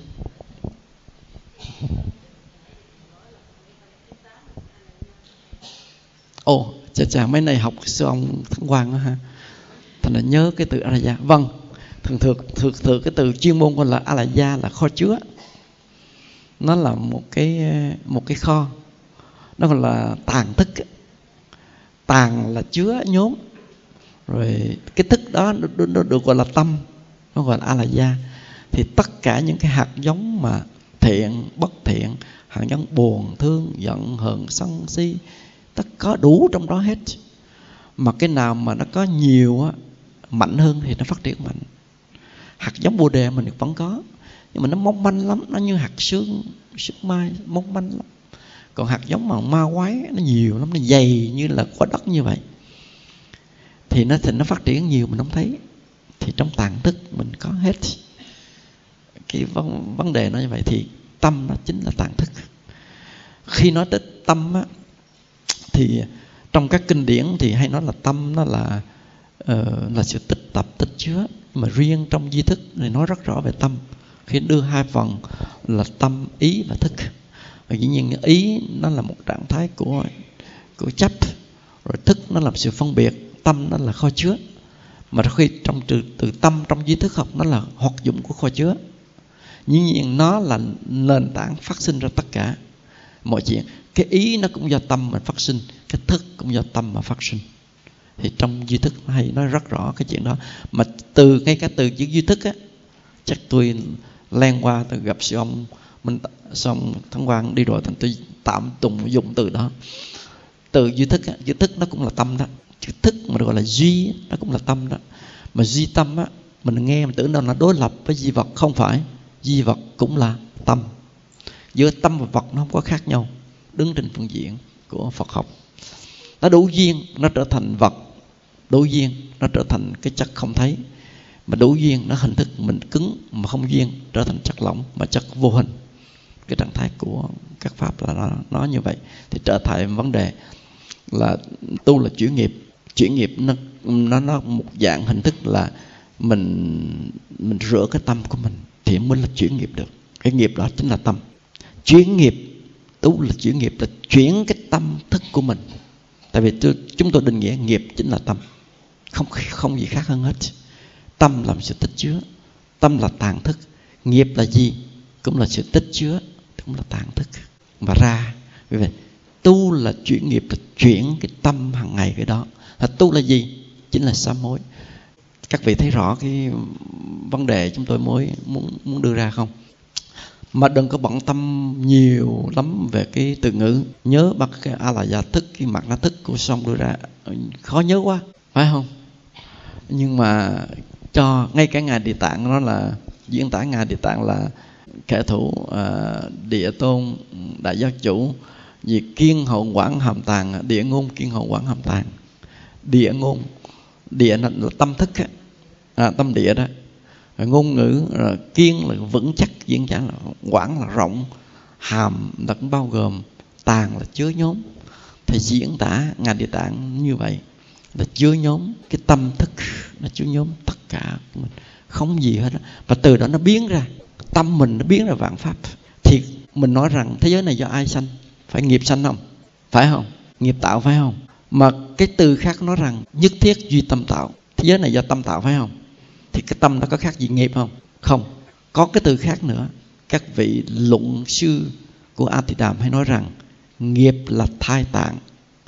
Ồ, chà chà, mấy này học sư ông Thắng Quang đó ha. Thành là nhớ cái từ A-la-gia. Vâng, thường thường, thường thường cái từ chuyên môn của là A-la-gia là kho chứa. Nó là một cái một cái kho. Nó còn là tàng thức. tàn là chứa nhóm, rồi cái thức đó nó, nó được gọi là tâm, nó gọi là alaya. Thì tất cả những cái hạt giống mà thiện, bất thiện, hạt giống buồn, thương, giận, hờn, sân, si, tất có đủ trong đó hết. Mà cái nào mà nó có nhiều á, mạnh hơn thì nó phát triển mạnh. Hạt giống bồ đề mình vẫn có, nhưng mà nó mong manh lắm, nó như hạt sương, sương mai, mong manh lắm. Còn hạt giống mà ma quái nó nhiều lắm, nó dày như là quả đất như vậy. Thì nó thì nó phát triển nhiều mình không thấy. Thì trong tàng thức mình có hết. Cái vấn, vấn đề nó như vậy. Thì tâm nó chính là tàng thức. Khi nói tới tâm á, thì trong các kinh điển thì hay nói là tâm nó là uh, là sự tích tập, tích chứa. Mà riêng trong di thức thì nói rất rõ về tâm. Khi đưa hai phần là tâm, ý và thức. Và dĩ nhiên ý nó là một trạng thái của, của chấp. Rồi thức nó là sự phân biệt. Tâm nó là kho chứa. Mà khi trong từ, từ tâm trong di thức học nó là hoạt dụng của kho chứa. Dĩ nhiên nó là nền tảng phát sinh ra tất cả mọi chuyện. Cái ý nó cũng do tâm mà phát sinh, cái thức cũng do tâm mà phát sinh. Thì trong duy thức hay nói rất rõ cái chuyện đó. Mà từ ngay cả từ chữ duy thức á, chắc tôi len qua tôi gặp sư ông mình xong Thắng Quang đi rồi, thành tôi tạm tùng dùng từ đó. Từ duy thức á, duy thức nó cũng là tâm đó. Chữ thức mà gọi là duy nó cũng là tâm đó. Mà duy tâm á, mình nghe mình tưởng đâu là đối lập với duy vật, không phải. Duy vật cũng là tâm. Giữa tâm và vật nó không có khác nhau. Đứng trên phương diện của Phật học, nó đủ duyên nó trở thành vật, đủ duyên nó trở thành cái chất không thấy, mà đủ duyên nó hình thức mình cứng, mà không duyên trở thành chất lỏng mà chất vô hình. Cái trạng thái của các pháp là nó, nó như vậy. Thì trở thành vấn đề là tu là chuyển nghiệp. Chuyển nghiệp nó nó nó một dạng hình thức là mình mình rửa cái tâm của mình thì mới là chuyển nghiệp được. Cái nghiệp đó chính là tâm. Chuyển nghiệp, tu là chuyển nghiệp là chuyển cái tâm thức của mình. Tại vì tôi, chúng tôi định nghĩa nghiệp chính là tâm, không không gì khác hơn hết. Tâm là sự tích chứa, tâm là tàng thức. Nghiệp là gì? Cũng là sự tích chứa, cũng là tàng thức. Và ra vì vậy tu là chuyển nghiệp, là chuyển cái tâm hàng ngày cái đó. Là tu là gì? Chính là sám hối. Các vị thấy rõ cái vấn đề chúng tôi mới muốn, muốn đưa ra không? Mà đừng có bận tâm nhiều lắm về cái từ ngữ. Nhớ bắt cái a la gia thức, cái mặt nó thức của xong đưa ra khó nhớ quá, phải không? Nhưng mà cho ngay cả Ngài Địa Tạng nó là diễn tả Ngài Địa Tạng là kẻ thủ uh, địa tôn đại giác chủ, vì kiên hậu quảng hàm tàng, địa ngôn kiên hậu quảng hàm tàng. Địa ngôn, địa là tâm thức á, à, tâm địa đó. Ngôn ngữ là kiên là vững chắc, diễn giải là quảng là rộng, hàm là cũng bao gồm, tàng là chứa nhóm. Thì diễn tả Ngài Địa Tạng như vậy là chứa nhóm cái tâm thức, nó chứa nhóm tất cả mình, không gì hết đó. Và từ đó nó biến ra tâm mình, nó biến ra vạn pháp. Thì mình nói rằng thế giới này do ai sanh? Phải nghiệp sanh không? Phải không? Nghiệp tạo phải không? Mà cái từ khác nói rằng nhất thiết duy tâm tạo. Thế giới này do tâm tạo phải không? Thì cái tâm nó có khác gì nghiệp không? Không. Có cái từ khác nữa. Các vị luận sư của A Tỳ Đàm hay nói rằng nghiệp là thai tạng,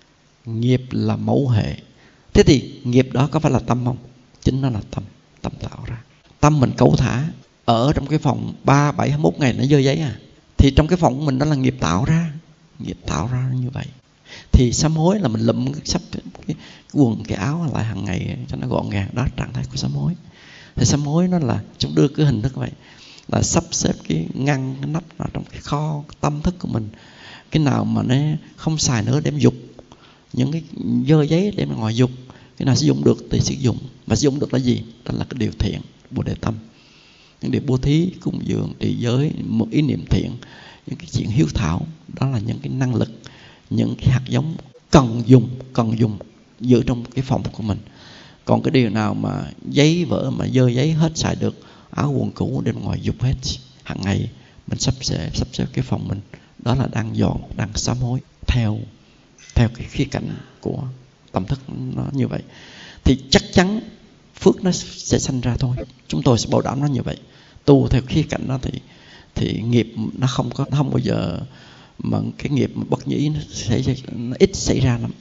nghiệp là mẫu hệ. Thế thì nghiệp đó có phải là tâm không? Chính nó là tâm. Tâm tạo ra. Tâm mình cẩu thả ở trong cái phòng ba, bảy, hai mươi mốt ngày nó dơ giấy à. Thì trong cái phòng của mình đó là nghiệp tạo ra. Nghiệp tạo ra như vậy. Thì sám hối là mình lụm sắp cái, cái quần, cái áo lại hàng ngày cho nó gọn gàng. Đó là trạng thái của sám hối. Thì sám hối nó là chúng đưa cái hình thức vậy, là sắp xếp cái ngăn, cái nắp vào trong cái kho cái tâm thức của mình. Cái nào mà nó không xài nữa đem dục, những cái dơ giấy đem ngoài dục. Cái nào sử dụng được thì sử dụng. Mà sử dụng được là gì? Đó là cái điều thiện, bồ đề tâm. Những điều bố thí, cúng dường, trì giới, một ý niệm thiện, những cái chuyện hiếu thảo. Đó là những cái năng lực, những cái hạt giống cần dùng, cần dùng giữ trong cái phòng của mình. Còn cái điều nào mà giấy vỡ mà dơ giấy hết xài được, áo quần cũ đem ngoài dục hết. Hàng ngày mình sắp xếp sắp xếp cái phòng mình, đó là đang dọn, đang sám hối theo theo cái khía cạnh của tâm thức nó như vậy. Thì chắc chắn phước nó sẽ sanh ra thôi. Chúng tôi sẽ bảo đảm nó như vậy. Tu theo khía cạnh đó thì thì nghiệp nó không có, nó không bao giờ mà cái nghiệp bất nhĩ nó sẽ nó ít xảy ra lắm.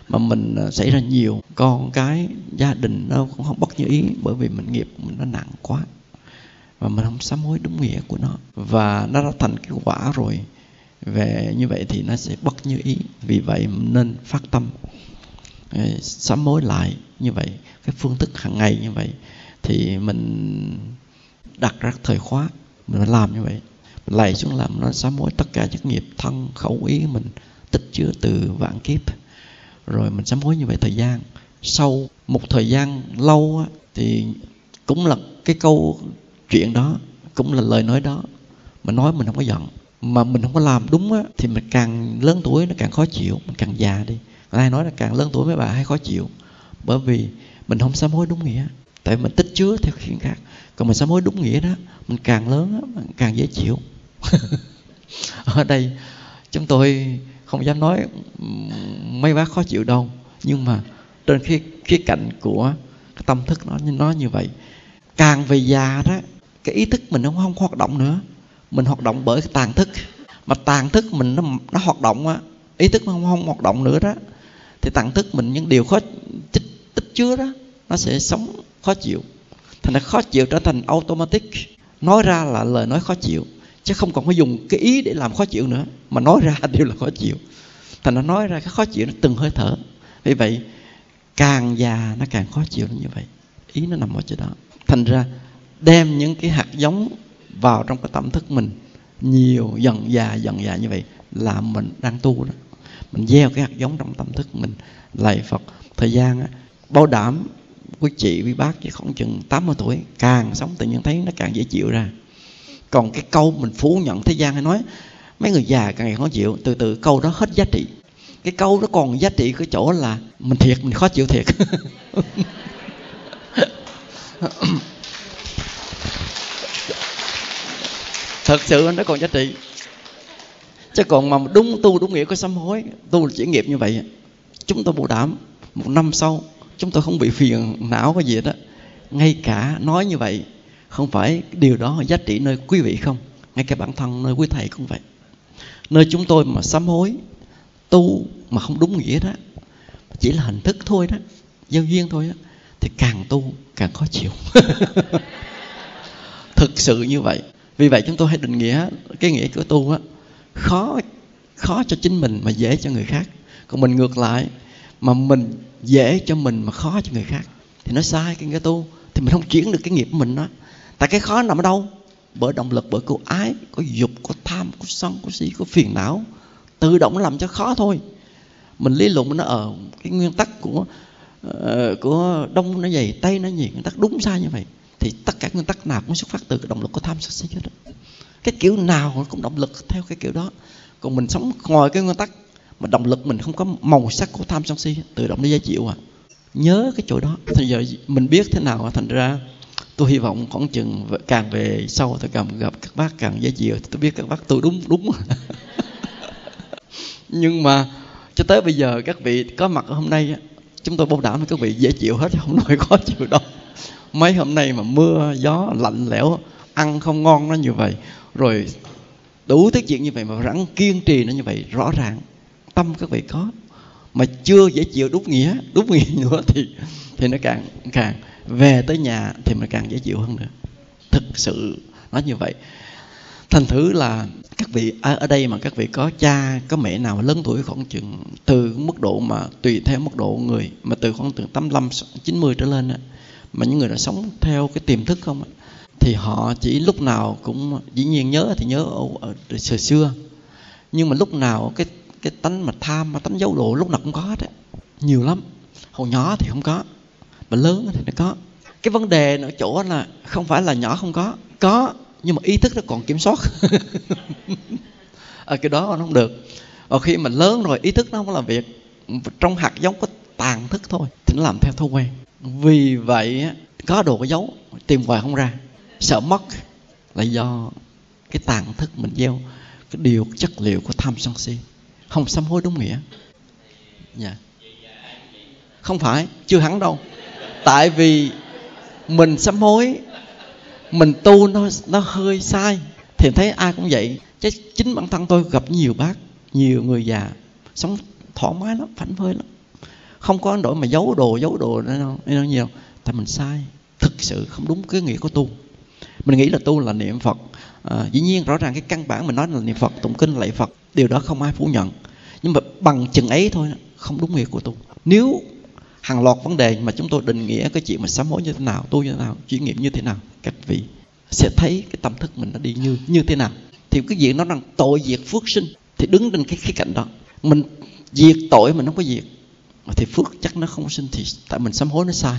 mà mình xảy ra nhiều, con cái gia đình nó cũng không bất như ý, bởi vì mình nghiệp mình nó nặng quá và mình không sám hối đúng nghĩa của nó, và nó đã thành cái quả rồi. Về như vậy thì nó sẽ bất như ý. Vì vậy nên phát tâm sám hối lại như vậy, cái phương thức hàng ngày như vậy. Thì mình đặt ra thời khóa, mình làm như vậy, mình lạy xuống làm nó sám hối tất cả các nghiệp thân khẩu ý mình tích chứa từ vạn kiếp. Rồi mình sám hối như vậy thời gian. Sau một thời gian lâu á, thì cũng là cái câu chuyện đó, cũng là lời nói đó, mình nói mình không có giận, mà mình không có làm đúng á, thì mình càng lớn tuổi nó càng khó chịu, mình càng già đi. Ai nói là càng lớn tuổi mấy bà hay khó chịu, bởi vì mình không sám hối đúng nghĩa, tại mình tích chứa theo chuyện khác. Còn mình sám hối đúng nghĩa đó, mình càng lớn á, mình càng dễ chịu. Ở đây chúng tôi không dám nói mấy bác khó chịu đâu, nhưng mà trên khía, khía cạnh của cái tâm thức nó, nó như vậy. Càng về già đó, cái ý thức mình nó không hoạt động nữa, mình hoạt động bởi cái tàn thức. Mà tàn thức mình nó, nó hoạt động á, ý thức nó không, không hoạt động nữa đó, thì tàn thức mình những điều khó tích, tích chứa đó, nó sẽ sống khó chịu. Thành ra khó chịu trở thành automatic, nói ra là lời nói khó chịu, chứ không còn phải dùng cái ý để làm khó chịu nữa, mà nói ra đều là khó chịu. Thành ra nói ra cái khó chịu nó từng hơi thở. Vì vậy càng già nó càng khó chịu như vậy. Ý nó nằm ở chỗ đó. Thành ra đem những cái hạt giống vào trong cái tâm thức mình nhiều, dần già dần già như vậy là mình đang tu đó. Mình gieo cái hạt giống trong tâm thức mình. Lạy Phật, thời gian á, bảo đảm quý chị quý bác chỉ khoảng chừng tám mươi tuổi càng sống tự nhiên thấy nó càng dễ chịu ra. Còn cái câu mình phủ nhận thế gian hay nói mấy người già càng ngày khó chịu, từ từ câu đó hết giá trị. Cái câu đó còn giá trị cái chỗ là mình thiệt, mình khó chịu thiệt. Thật sự nó còn giá trị. Chứ còn mà đúng tu đúng nghĩa có sám hối, tu là chỉ nghiệp như vậy, chúng tôi bảo đảm một năm sau chúng tôi không bị phiền não cái gì đó. Ngay cả nói như vậy, không phải điều đó giá trị nơi quý vị không, ngay cả bản thân nơi quý thầy cũng vậy. Nơi chúng tôi mà sám hối tu mà không đúng nghĩa đó, chỉ là hình thức thôi đó, giao duyên thôi đó, thì càng tu càng khó chịu. Thực sự như vậy. Vì vậy chúng tôi hay định nghĩa cái nghĩa của tu á, khó khó cho chính mình mà dễ cho người khác. Còn mình ngược lại, mà mình dễ cho mình mà khó cho người khác thì nó sai cái nghĩa tu, thì mình không chuyển được cái nghiệp của mình đó. Tại cái khó nằm ở đâu? Bởi động lực, bởi của ái, có dục, có tham, có sân, có si, có phiền não, tự động nó làm cho khó thôi. Mình lý luận nó ở cái nguyên tắc của uh, của Đông nó vậy, Tây nó gì, nguyên tắc đúng sai như vậy. Thì tất cả nguyên tắc nào cũng xuất phát từ cái động lực của tham sân si hết đó. Cái kiểu nào cũng động lực theo cái kiểu đó. Còn mình sống ngoài cái nguyên tắc mà động lực mình không có màu sắc của tham sân si, tự động nó dễ chịu à. Nhớ cái chỗ đó. Thì giờ mình biết thế nào, thành ra tôi hy vọng khoảng chừng càng về sau tôi càng gặp các bác càng dễ chịu. Tôi biết các bác tôi đúng đúng. Nhưng mà cho tới bây giờ các vị có mặt ở hôm nay, chúng tôi bảo đảm với các vị dễ chịu hết, không nói khó chịu đâu. Mấy hôm nay mà mưa gió lạnh lẽo, ăn không ngon nó như vậy, rồi đủ thứ chuyện như vậy mà rắn kiên trì nó như vậy, rõ ràng tâm các vị có, mà chưa dễ chịu đúng nghĩa, đúng nghĩa nữa thì thì nó càng càng về tới nhà thì mình càng dễ chịu hơn nữa. Thực sự nó như vậy. Thành thử là các vị ở đây mà các vị có cha có mẹ nào lớn tuổi khoảng chừng từ mức độ mà tùy theo mức độ người mà từ khoảng từ tám mươi lăm chín mươi trở lên á, mà những người đã sống theo cái tiềm thức không á, thì họ chỉ lúc nào cũng dĩ nhiên nhớ thì nhớ ở, ở, ở xưa xưa, nhưng mà lúc nào cái cái tánh mà tham, mà tánh giấu độ lúc nào cũng có hết á, nhiều lắm. Hồi nhỏ thì không có, mà lớn thì nó có. Cái vấn đề ở chỗ là không phải là nhỏ không có, có, nhưng mà ý thức nó còn kiểm soát. Ở cái đó nó không được. Và khi mình lớn rồi ý thức nó không làm việc, trong hạt giống có tàn thức thôi, thì nó làm theo thói quen. Vì vậy có đồ có dấu, tìm hoài không ra, sợ mất là do cái tàn thức mình gieo cái điều chất liệu của tham sân si, không sám hối đúng nghĩa. Yeah. Không phải, chưa hẳn đâu. Tại vì mình sám hối, mình tu nó nó hơi sai, thì thấy ai cũng vậy. Chứ chính bản thân tôi gặp nhiều bác, nhiều người già sống thoải mái lắm, phảnh phơi lắm, Không có đổi mà giấu đồ giấu đồ nữa đâu, nó nhiều. Tại mình sai, thực sự không đúng cái nghĩa của tu. Mình nghĩ là tu là niệm Phật. À, dĩ nhiên rõ ràng cái căn bản mình nói là niệm Phật, tụng kinh lạy Phật, điều đó không ai phủ nhận. Nhưng mà bằng chừng ấy thôi, không đúng nghĩa của tu. Nếu hàng loạt vấn đề mà chúng tôi định nghĩa cái chuyện mà sám hối như thế nào, tu như thế nào, chuyển nghiệm như thế nào, các vị sẽ thấy cái tâm thức mình nó đi như như thế nào. Thì cái chuyện nó rằng tội diệt phước sinh, thì đứng trên cái khía cạnh đó, mình diệt tội mình không có diệt, thì phước chắc nó không sinh. Thì tại mình sám hối nó sai.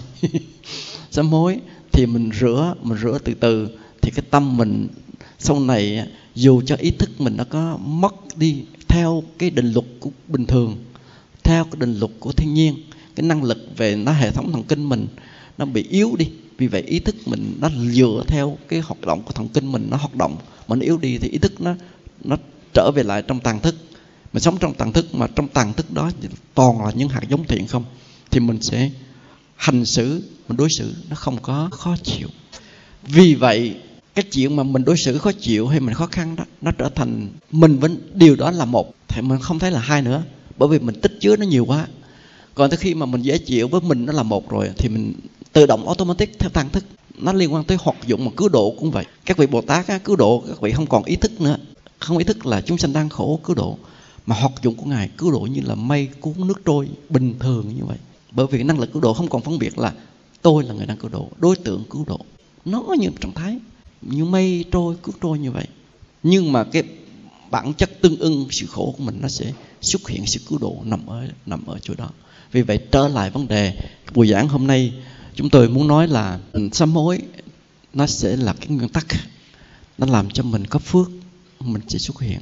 Sám hối thì mình rửa, mình rửa từ từ, thì cái tâm mình sau này dù cho ý thức mình nó có mất đi theo cái định luật của bình thường, theo cái định luật của thiên nhiên, cái năng lực về nó hệ thống thần kinh mình nó bị yếu đi, vì vậy ý thức mình nó dựa theo cái hoạt động của thần kinh mình nó hoạt động, mà nó yếu đi thì ý thức nó nó trở về lại trong tàng thức. Mình sống trong tàng thức, mà trong tàng thức đó toàn là những hạt giống thiện không, thì mình sẽ hành xử, mình đối xử nó không có khó chịu. Vì vậy cái chuyện mà mình đối xử khó chịu hay mình khó khăn đó, nó trở thành mình với điều đó là một, thì mình không thấy là hai nữa, bởi vì mình tích chứa nó nhiều quá. Còn tới khi mà mình dễ chịu với mình nó là một rồi, thì mình tự động automatic theo tàng thức. Nó liên quan tới hoạt dụng mà cứu độ cũng vậy. Các vị Bồ Tát á, cứu độ các vị không còn ý thức nữa, không ý thức là chúng sanh đang khổ cứu độ, mà hoạt dụng của Ngài cứu độ như là mây cuốn nước trôi bình thường như vậy. Bởi vì năng lực cứu độ không còn phân biệt là tôi là người đang cứu độ, đối tượng cứu độ, nó như trạng thái như mây trôi cứu trôi như vậy. Nhưng mà cái bản chất tương ưng sự khổ của mình nó sẽ xuất hiện sự cứu độ nằm ở nằm ở chỗ đó. Vì vậy trở lại vấn đề buổi giảng hôm nay, chúng tôi muốn nói là sám hối nó sẽ là cái nguyên tắc, nó làm cho mình có phước, mình sẽ xuất hiện.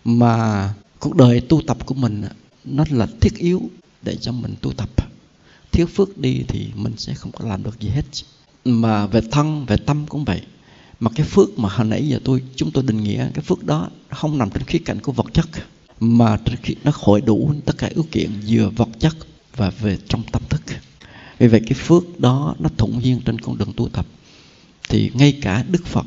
Mà cuộc đời tu tập của mình nó là thiết yếu để cho mình tu tập. Thiếu phước đi thì mình sẽ không có làm được gì hết. Mà về thân, về tâm cũng vậy. Mà cái phước mà hồi nãy giờ tôi chúng tôi định nghĩa, cái phước đó không nằm trên khía cạnh của vật chất, mà nó hội đủ tất cả ưu kiện vừa vật chất và về trong tâm thức. Vì vậy cái phước đó nó thuận duyên trên con đường tu tập. Thì ngay cả Đức Phật,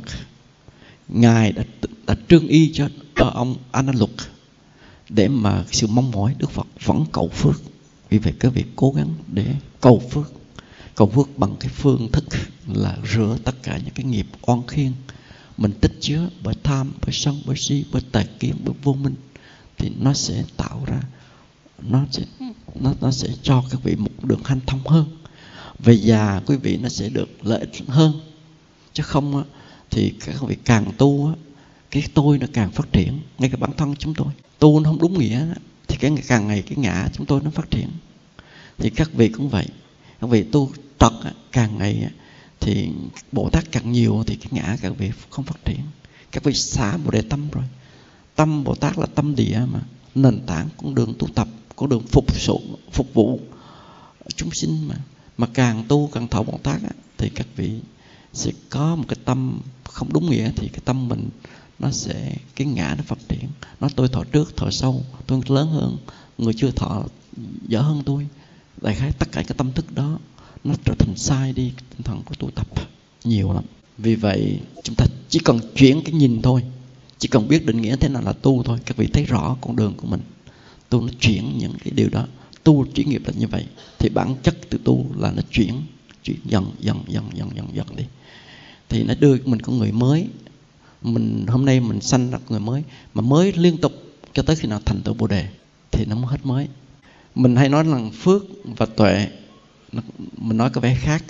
Ngài đã, đã trương y cho, cho ông A Nan Luật để mà sự mong mỏi Đức Phật vẫn cầu phước. Vì vậy các vị cố gắng để cầu phước. Cầu phước bằng cái phương thức là rửa tất cả những cái nghiệp oan khiên mình tích chứa bởi tham, bởi sân, bởi si, bởi tà kiến, bởi vô minh. Thì nó sẽ tạo ra, nó sẽ, nó, nó sẽ cho các vị một đường hanh thông hơn. Về già quý vị nó sẽ được lợi ích hơn. Chứ không thì các vị càng tu, cái tôi nó càng phát triển. Ngay cả bản thân chúng tôi tu nó không đúng nghĩa, thì cái càng ngày cái ngã chúng tôi nó phát triển. Thì các vị cũng vậy. Các vị tu trật càng ngày thì Bồ Tát càng nhiều, thì cái ngã các vị không phát triển. Các vị xả Bồ Đề tâm rồi. Tâm Bồ Tát là tâm địa mà, nền tảng con đường tu tập, con đường phục sự, phục vụ chúng sinh mà. Mà càng tu càng thọ Bồ Tát thì các vị sẽ có một cái tâm không đúng nghĩa, thì cái tâm mình nó sẽ, cái ngã nó phát triển. Nó tôi thọ trước, thọ sau, tôi lớn hơn, người chưa thọ dở hơn tôi. Đại khái tất cả cái tâm thức đó nó trở thành sai đi tinh thần của tu tập nhiều lắm. Vì vậy chúng ta chỉ cần chuyển cái nhìn thôi, chỉ cần biết định nghĩa thế nào là tu thôi, các vị thấy rõ con đường của mình. Tu nó chuyển những cái điều đó, tu chuyển nghiệp là như vậy. Thì bản chất từ tu là nó chuyển, chuyển dần dần dần dần dần dần đi. Thì nó đưa mình con người mới. Mình hôm nay mình sanh ra người mới, mà mới liên tục cho tới khi nào thành tựu Bồ Đề thì nó mới hết mới. Mình hay nói là phước và tuệ, mình nói có vẻ khác.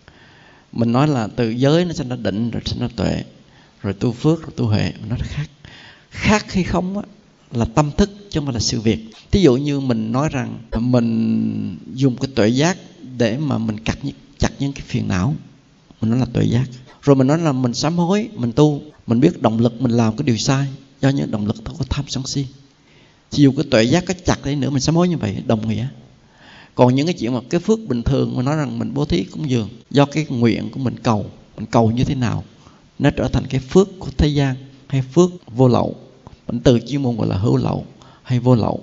Mình nói là từ giới nó sinh ra định, rồi sinh ra tuệ, rồi tu phước, rồi tu huệ, nó khác. Khác hay không á là tâm thức chứ không phải là sự việc. Ví dụ như mình nói rằng mình dùng cái tuệ giác để mà mình cắt chặt những cái phiền não, mình nói là tuệ giác. Rồi mình nói là mình sám hối, mình tu, mình biết động lực mình làm cái điều sai do những động lực có tham sân si. Thì dù cái tuệ giác có chặt đi nữa, mình sám hối như vậy đồng nghĩa. Còn những cái chuyện mà cái phước bình thường mà nói rằng mình bố thí cúng dường do cái nguyện của mình cầu, mình cầu như thế nào, nó trở thành cái phước của thế gian hay phước vô lậu. Mình từ chuyên môn gọi là hữu lậu hay vô lậu.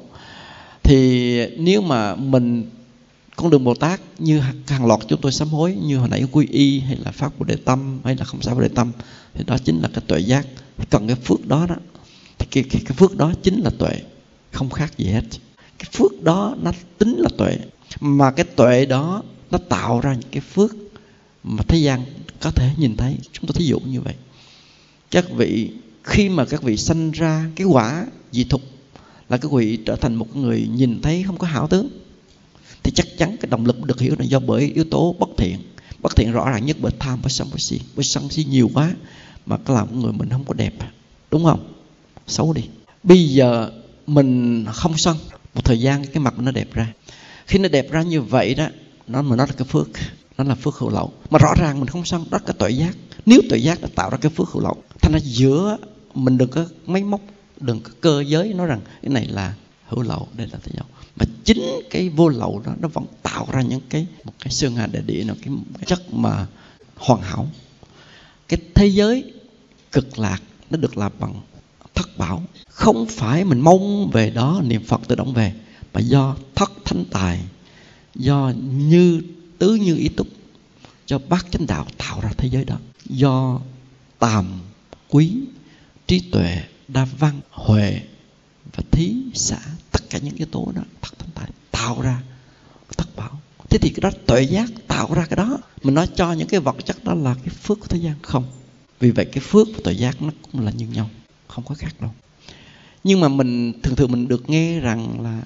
Thì nếu mà mình con đường Bồ Tát như hàng loạt chúng tôi sám hối, như hồi nãy quy y hay là phát Bồ Đề tâm hay là không xả Bồ Đề tâm, thì đó chính là cái tuệ giác. Cần cái phước đó đó, thì cái, cái, cái phước đó chính là tuệ, không khác gì hết. Cái phước đó nó tính là tuệ. Mà cái tuệ đó nó tạo ra những cái phước mà thế gian có thể nhìn thấy. Chúng tôi thí dụ như vậy. Các vị, khi mà các vị sanh ra cái quả dị thục là các vị trở thành một người nhìn thấy không có hảo tướng, thì chắc chắn cái động lực được hiểu là do bởi yếu tố bất thiện. Bất thiện rõ ràng nhất bởi tham, bởi sân, bởi si. Bởi sân si nhiều quá mà có làm người mình không có đẹp, đúng không? Xấu đi. Bây giờ mình không sân, một thời gian cái mặt nó đẹp ra. Khi nó đẹp ra như vậy đó, nó mà nó là cái phước, nó là phước hữu lậu. Mà rõ ràng mình không sân, đó là cái tuệ giác. Nếu tuệ giác đã tạo ra cái phước hữu lậu, thành ra giữa mình đừng có máy móc, đừng có cơ giới nói rằng cái này là hữu lậu, đây là tự do. Mà chính cái vô lậu đó nó vẫn tạo ra những cái một cái sơn hà đại địa, một cái, một cái chất mà hoàn hảo. Cái thế giới cực lạc nó được làm bằng thất bảo. Không phải mình mong về đó niệm Phật tự động về, mà do thất thánh tài, do như tứ như ý túc, do bát chánh đạo tạo ra thế giới đó. Do tàm, quý, trí tuệ, đa văn, huệ và thí, xã, tất cả những yếu tố đó thất thánh tài tạo ra thất bảo. Thế thì cái đó tuệ giác tạo ra cái đó. Mình nói cho những cái vật chất đó là cái phước của thế gian không. Vì vậy cái phước và tuệ giác nó cũng là như nhau, không có khác đâu. Nhưng mà mình thường thường mình được nghe rằng là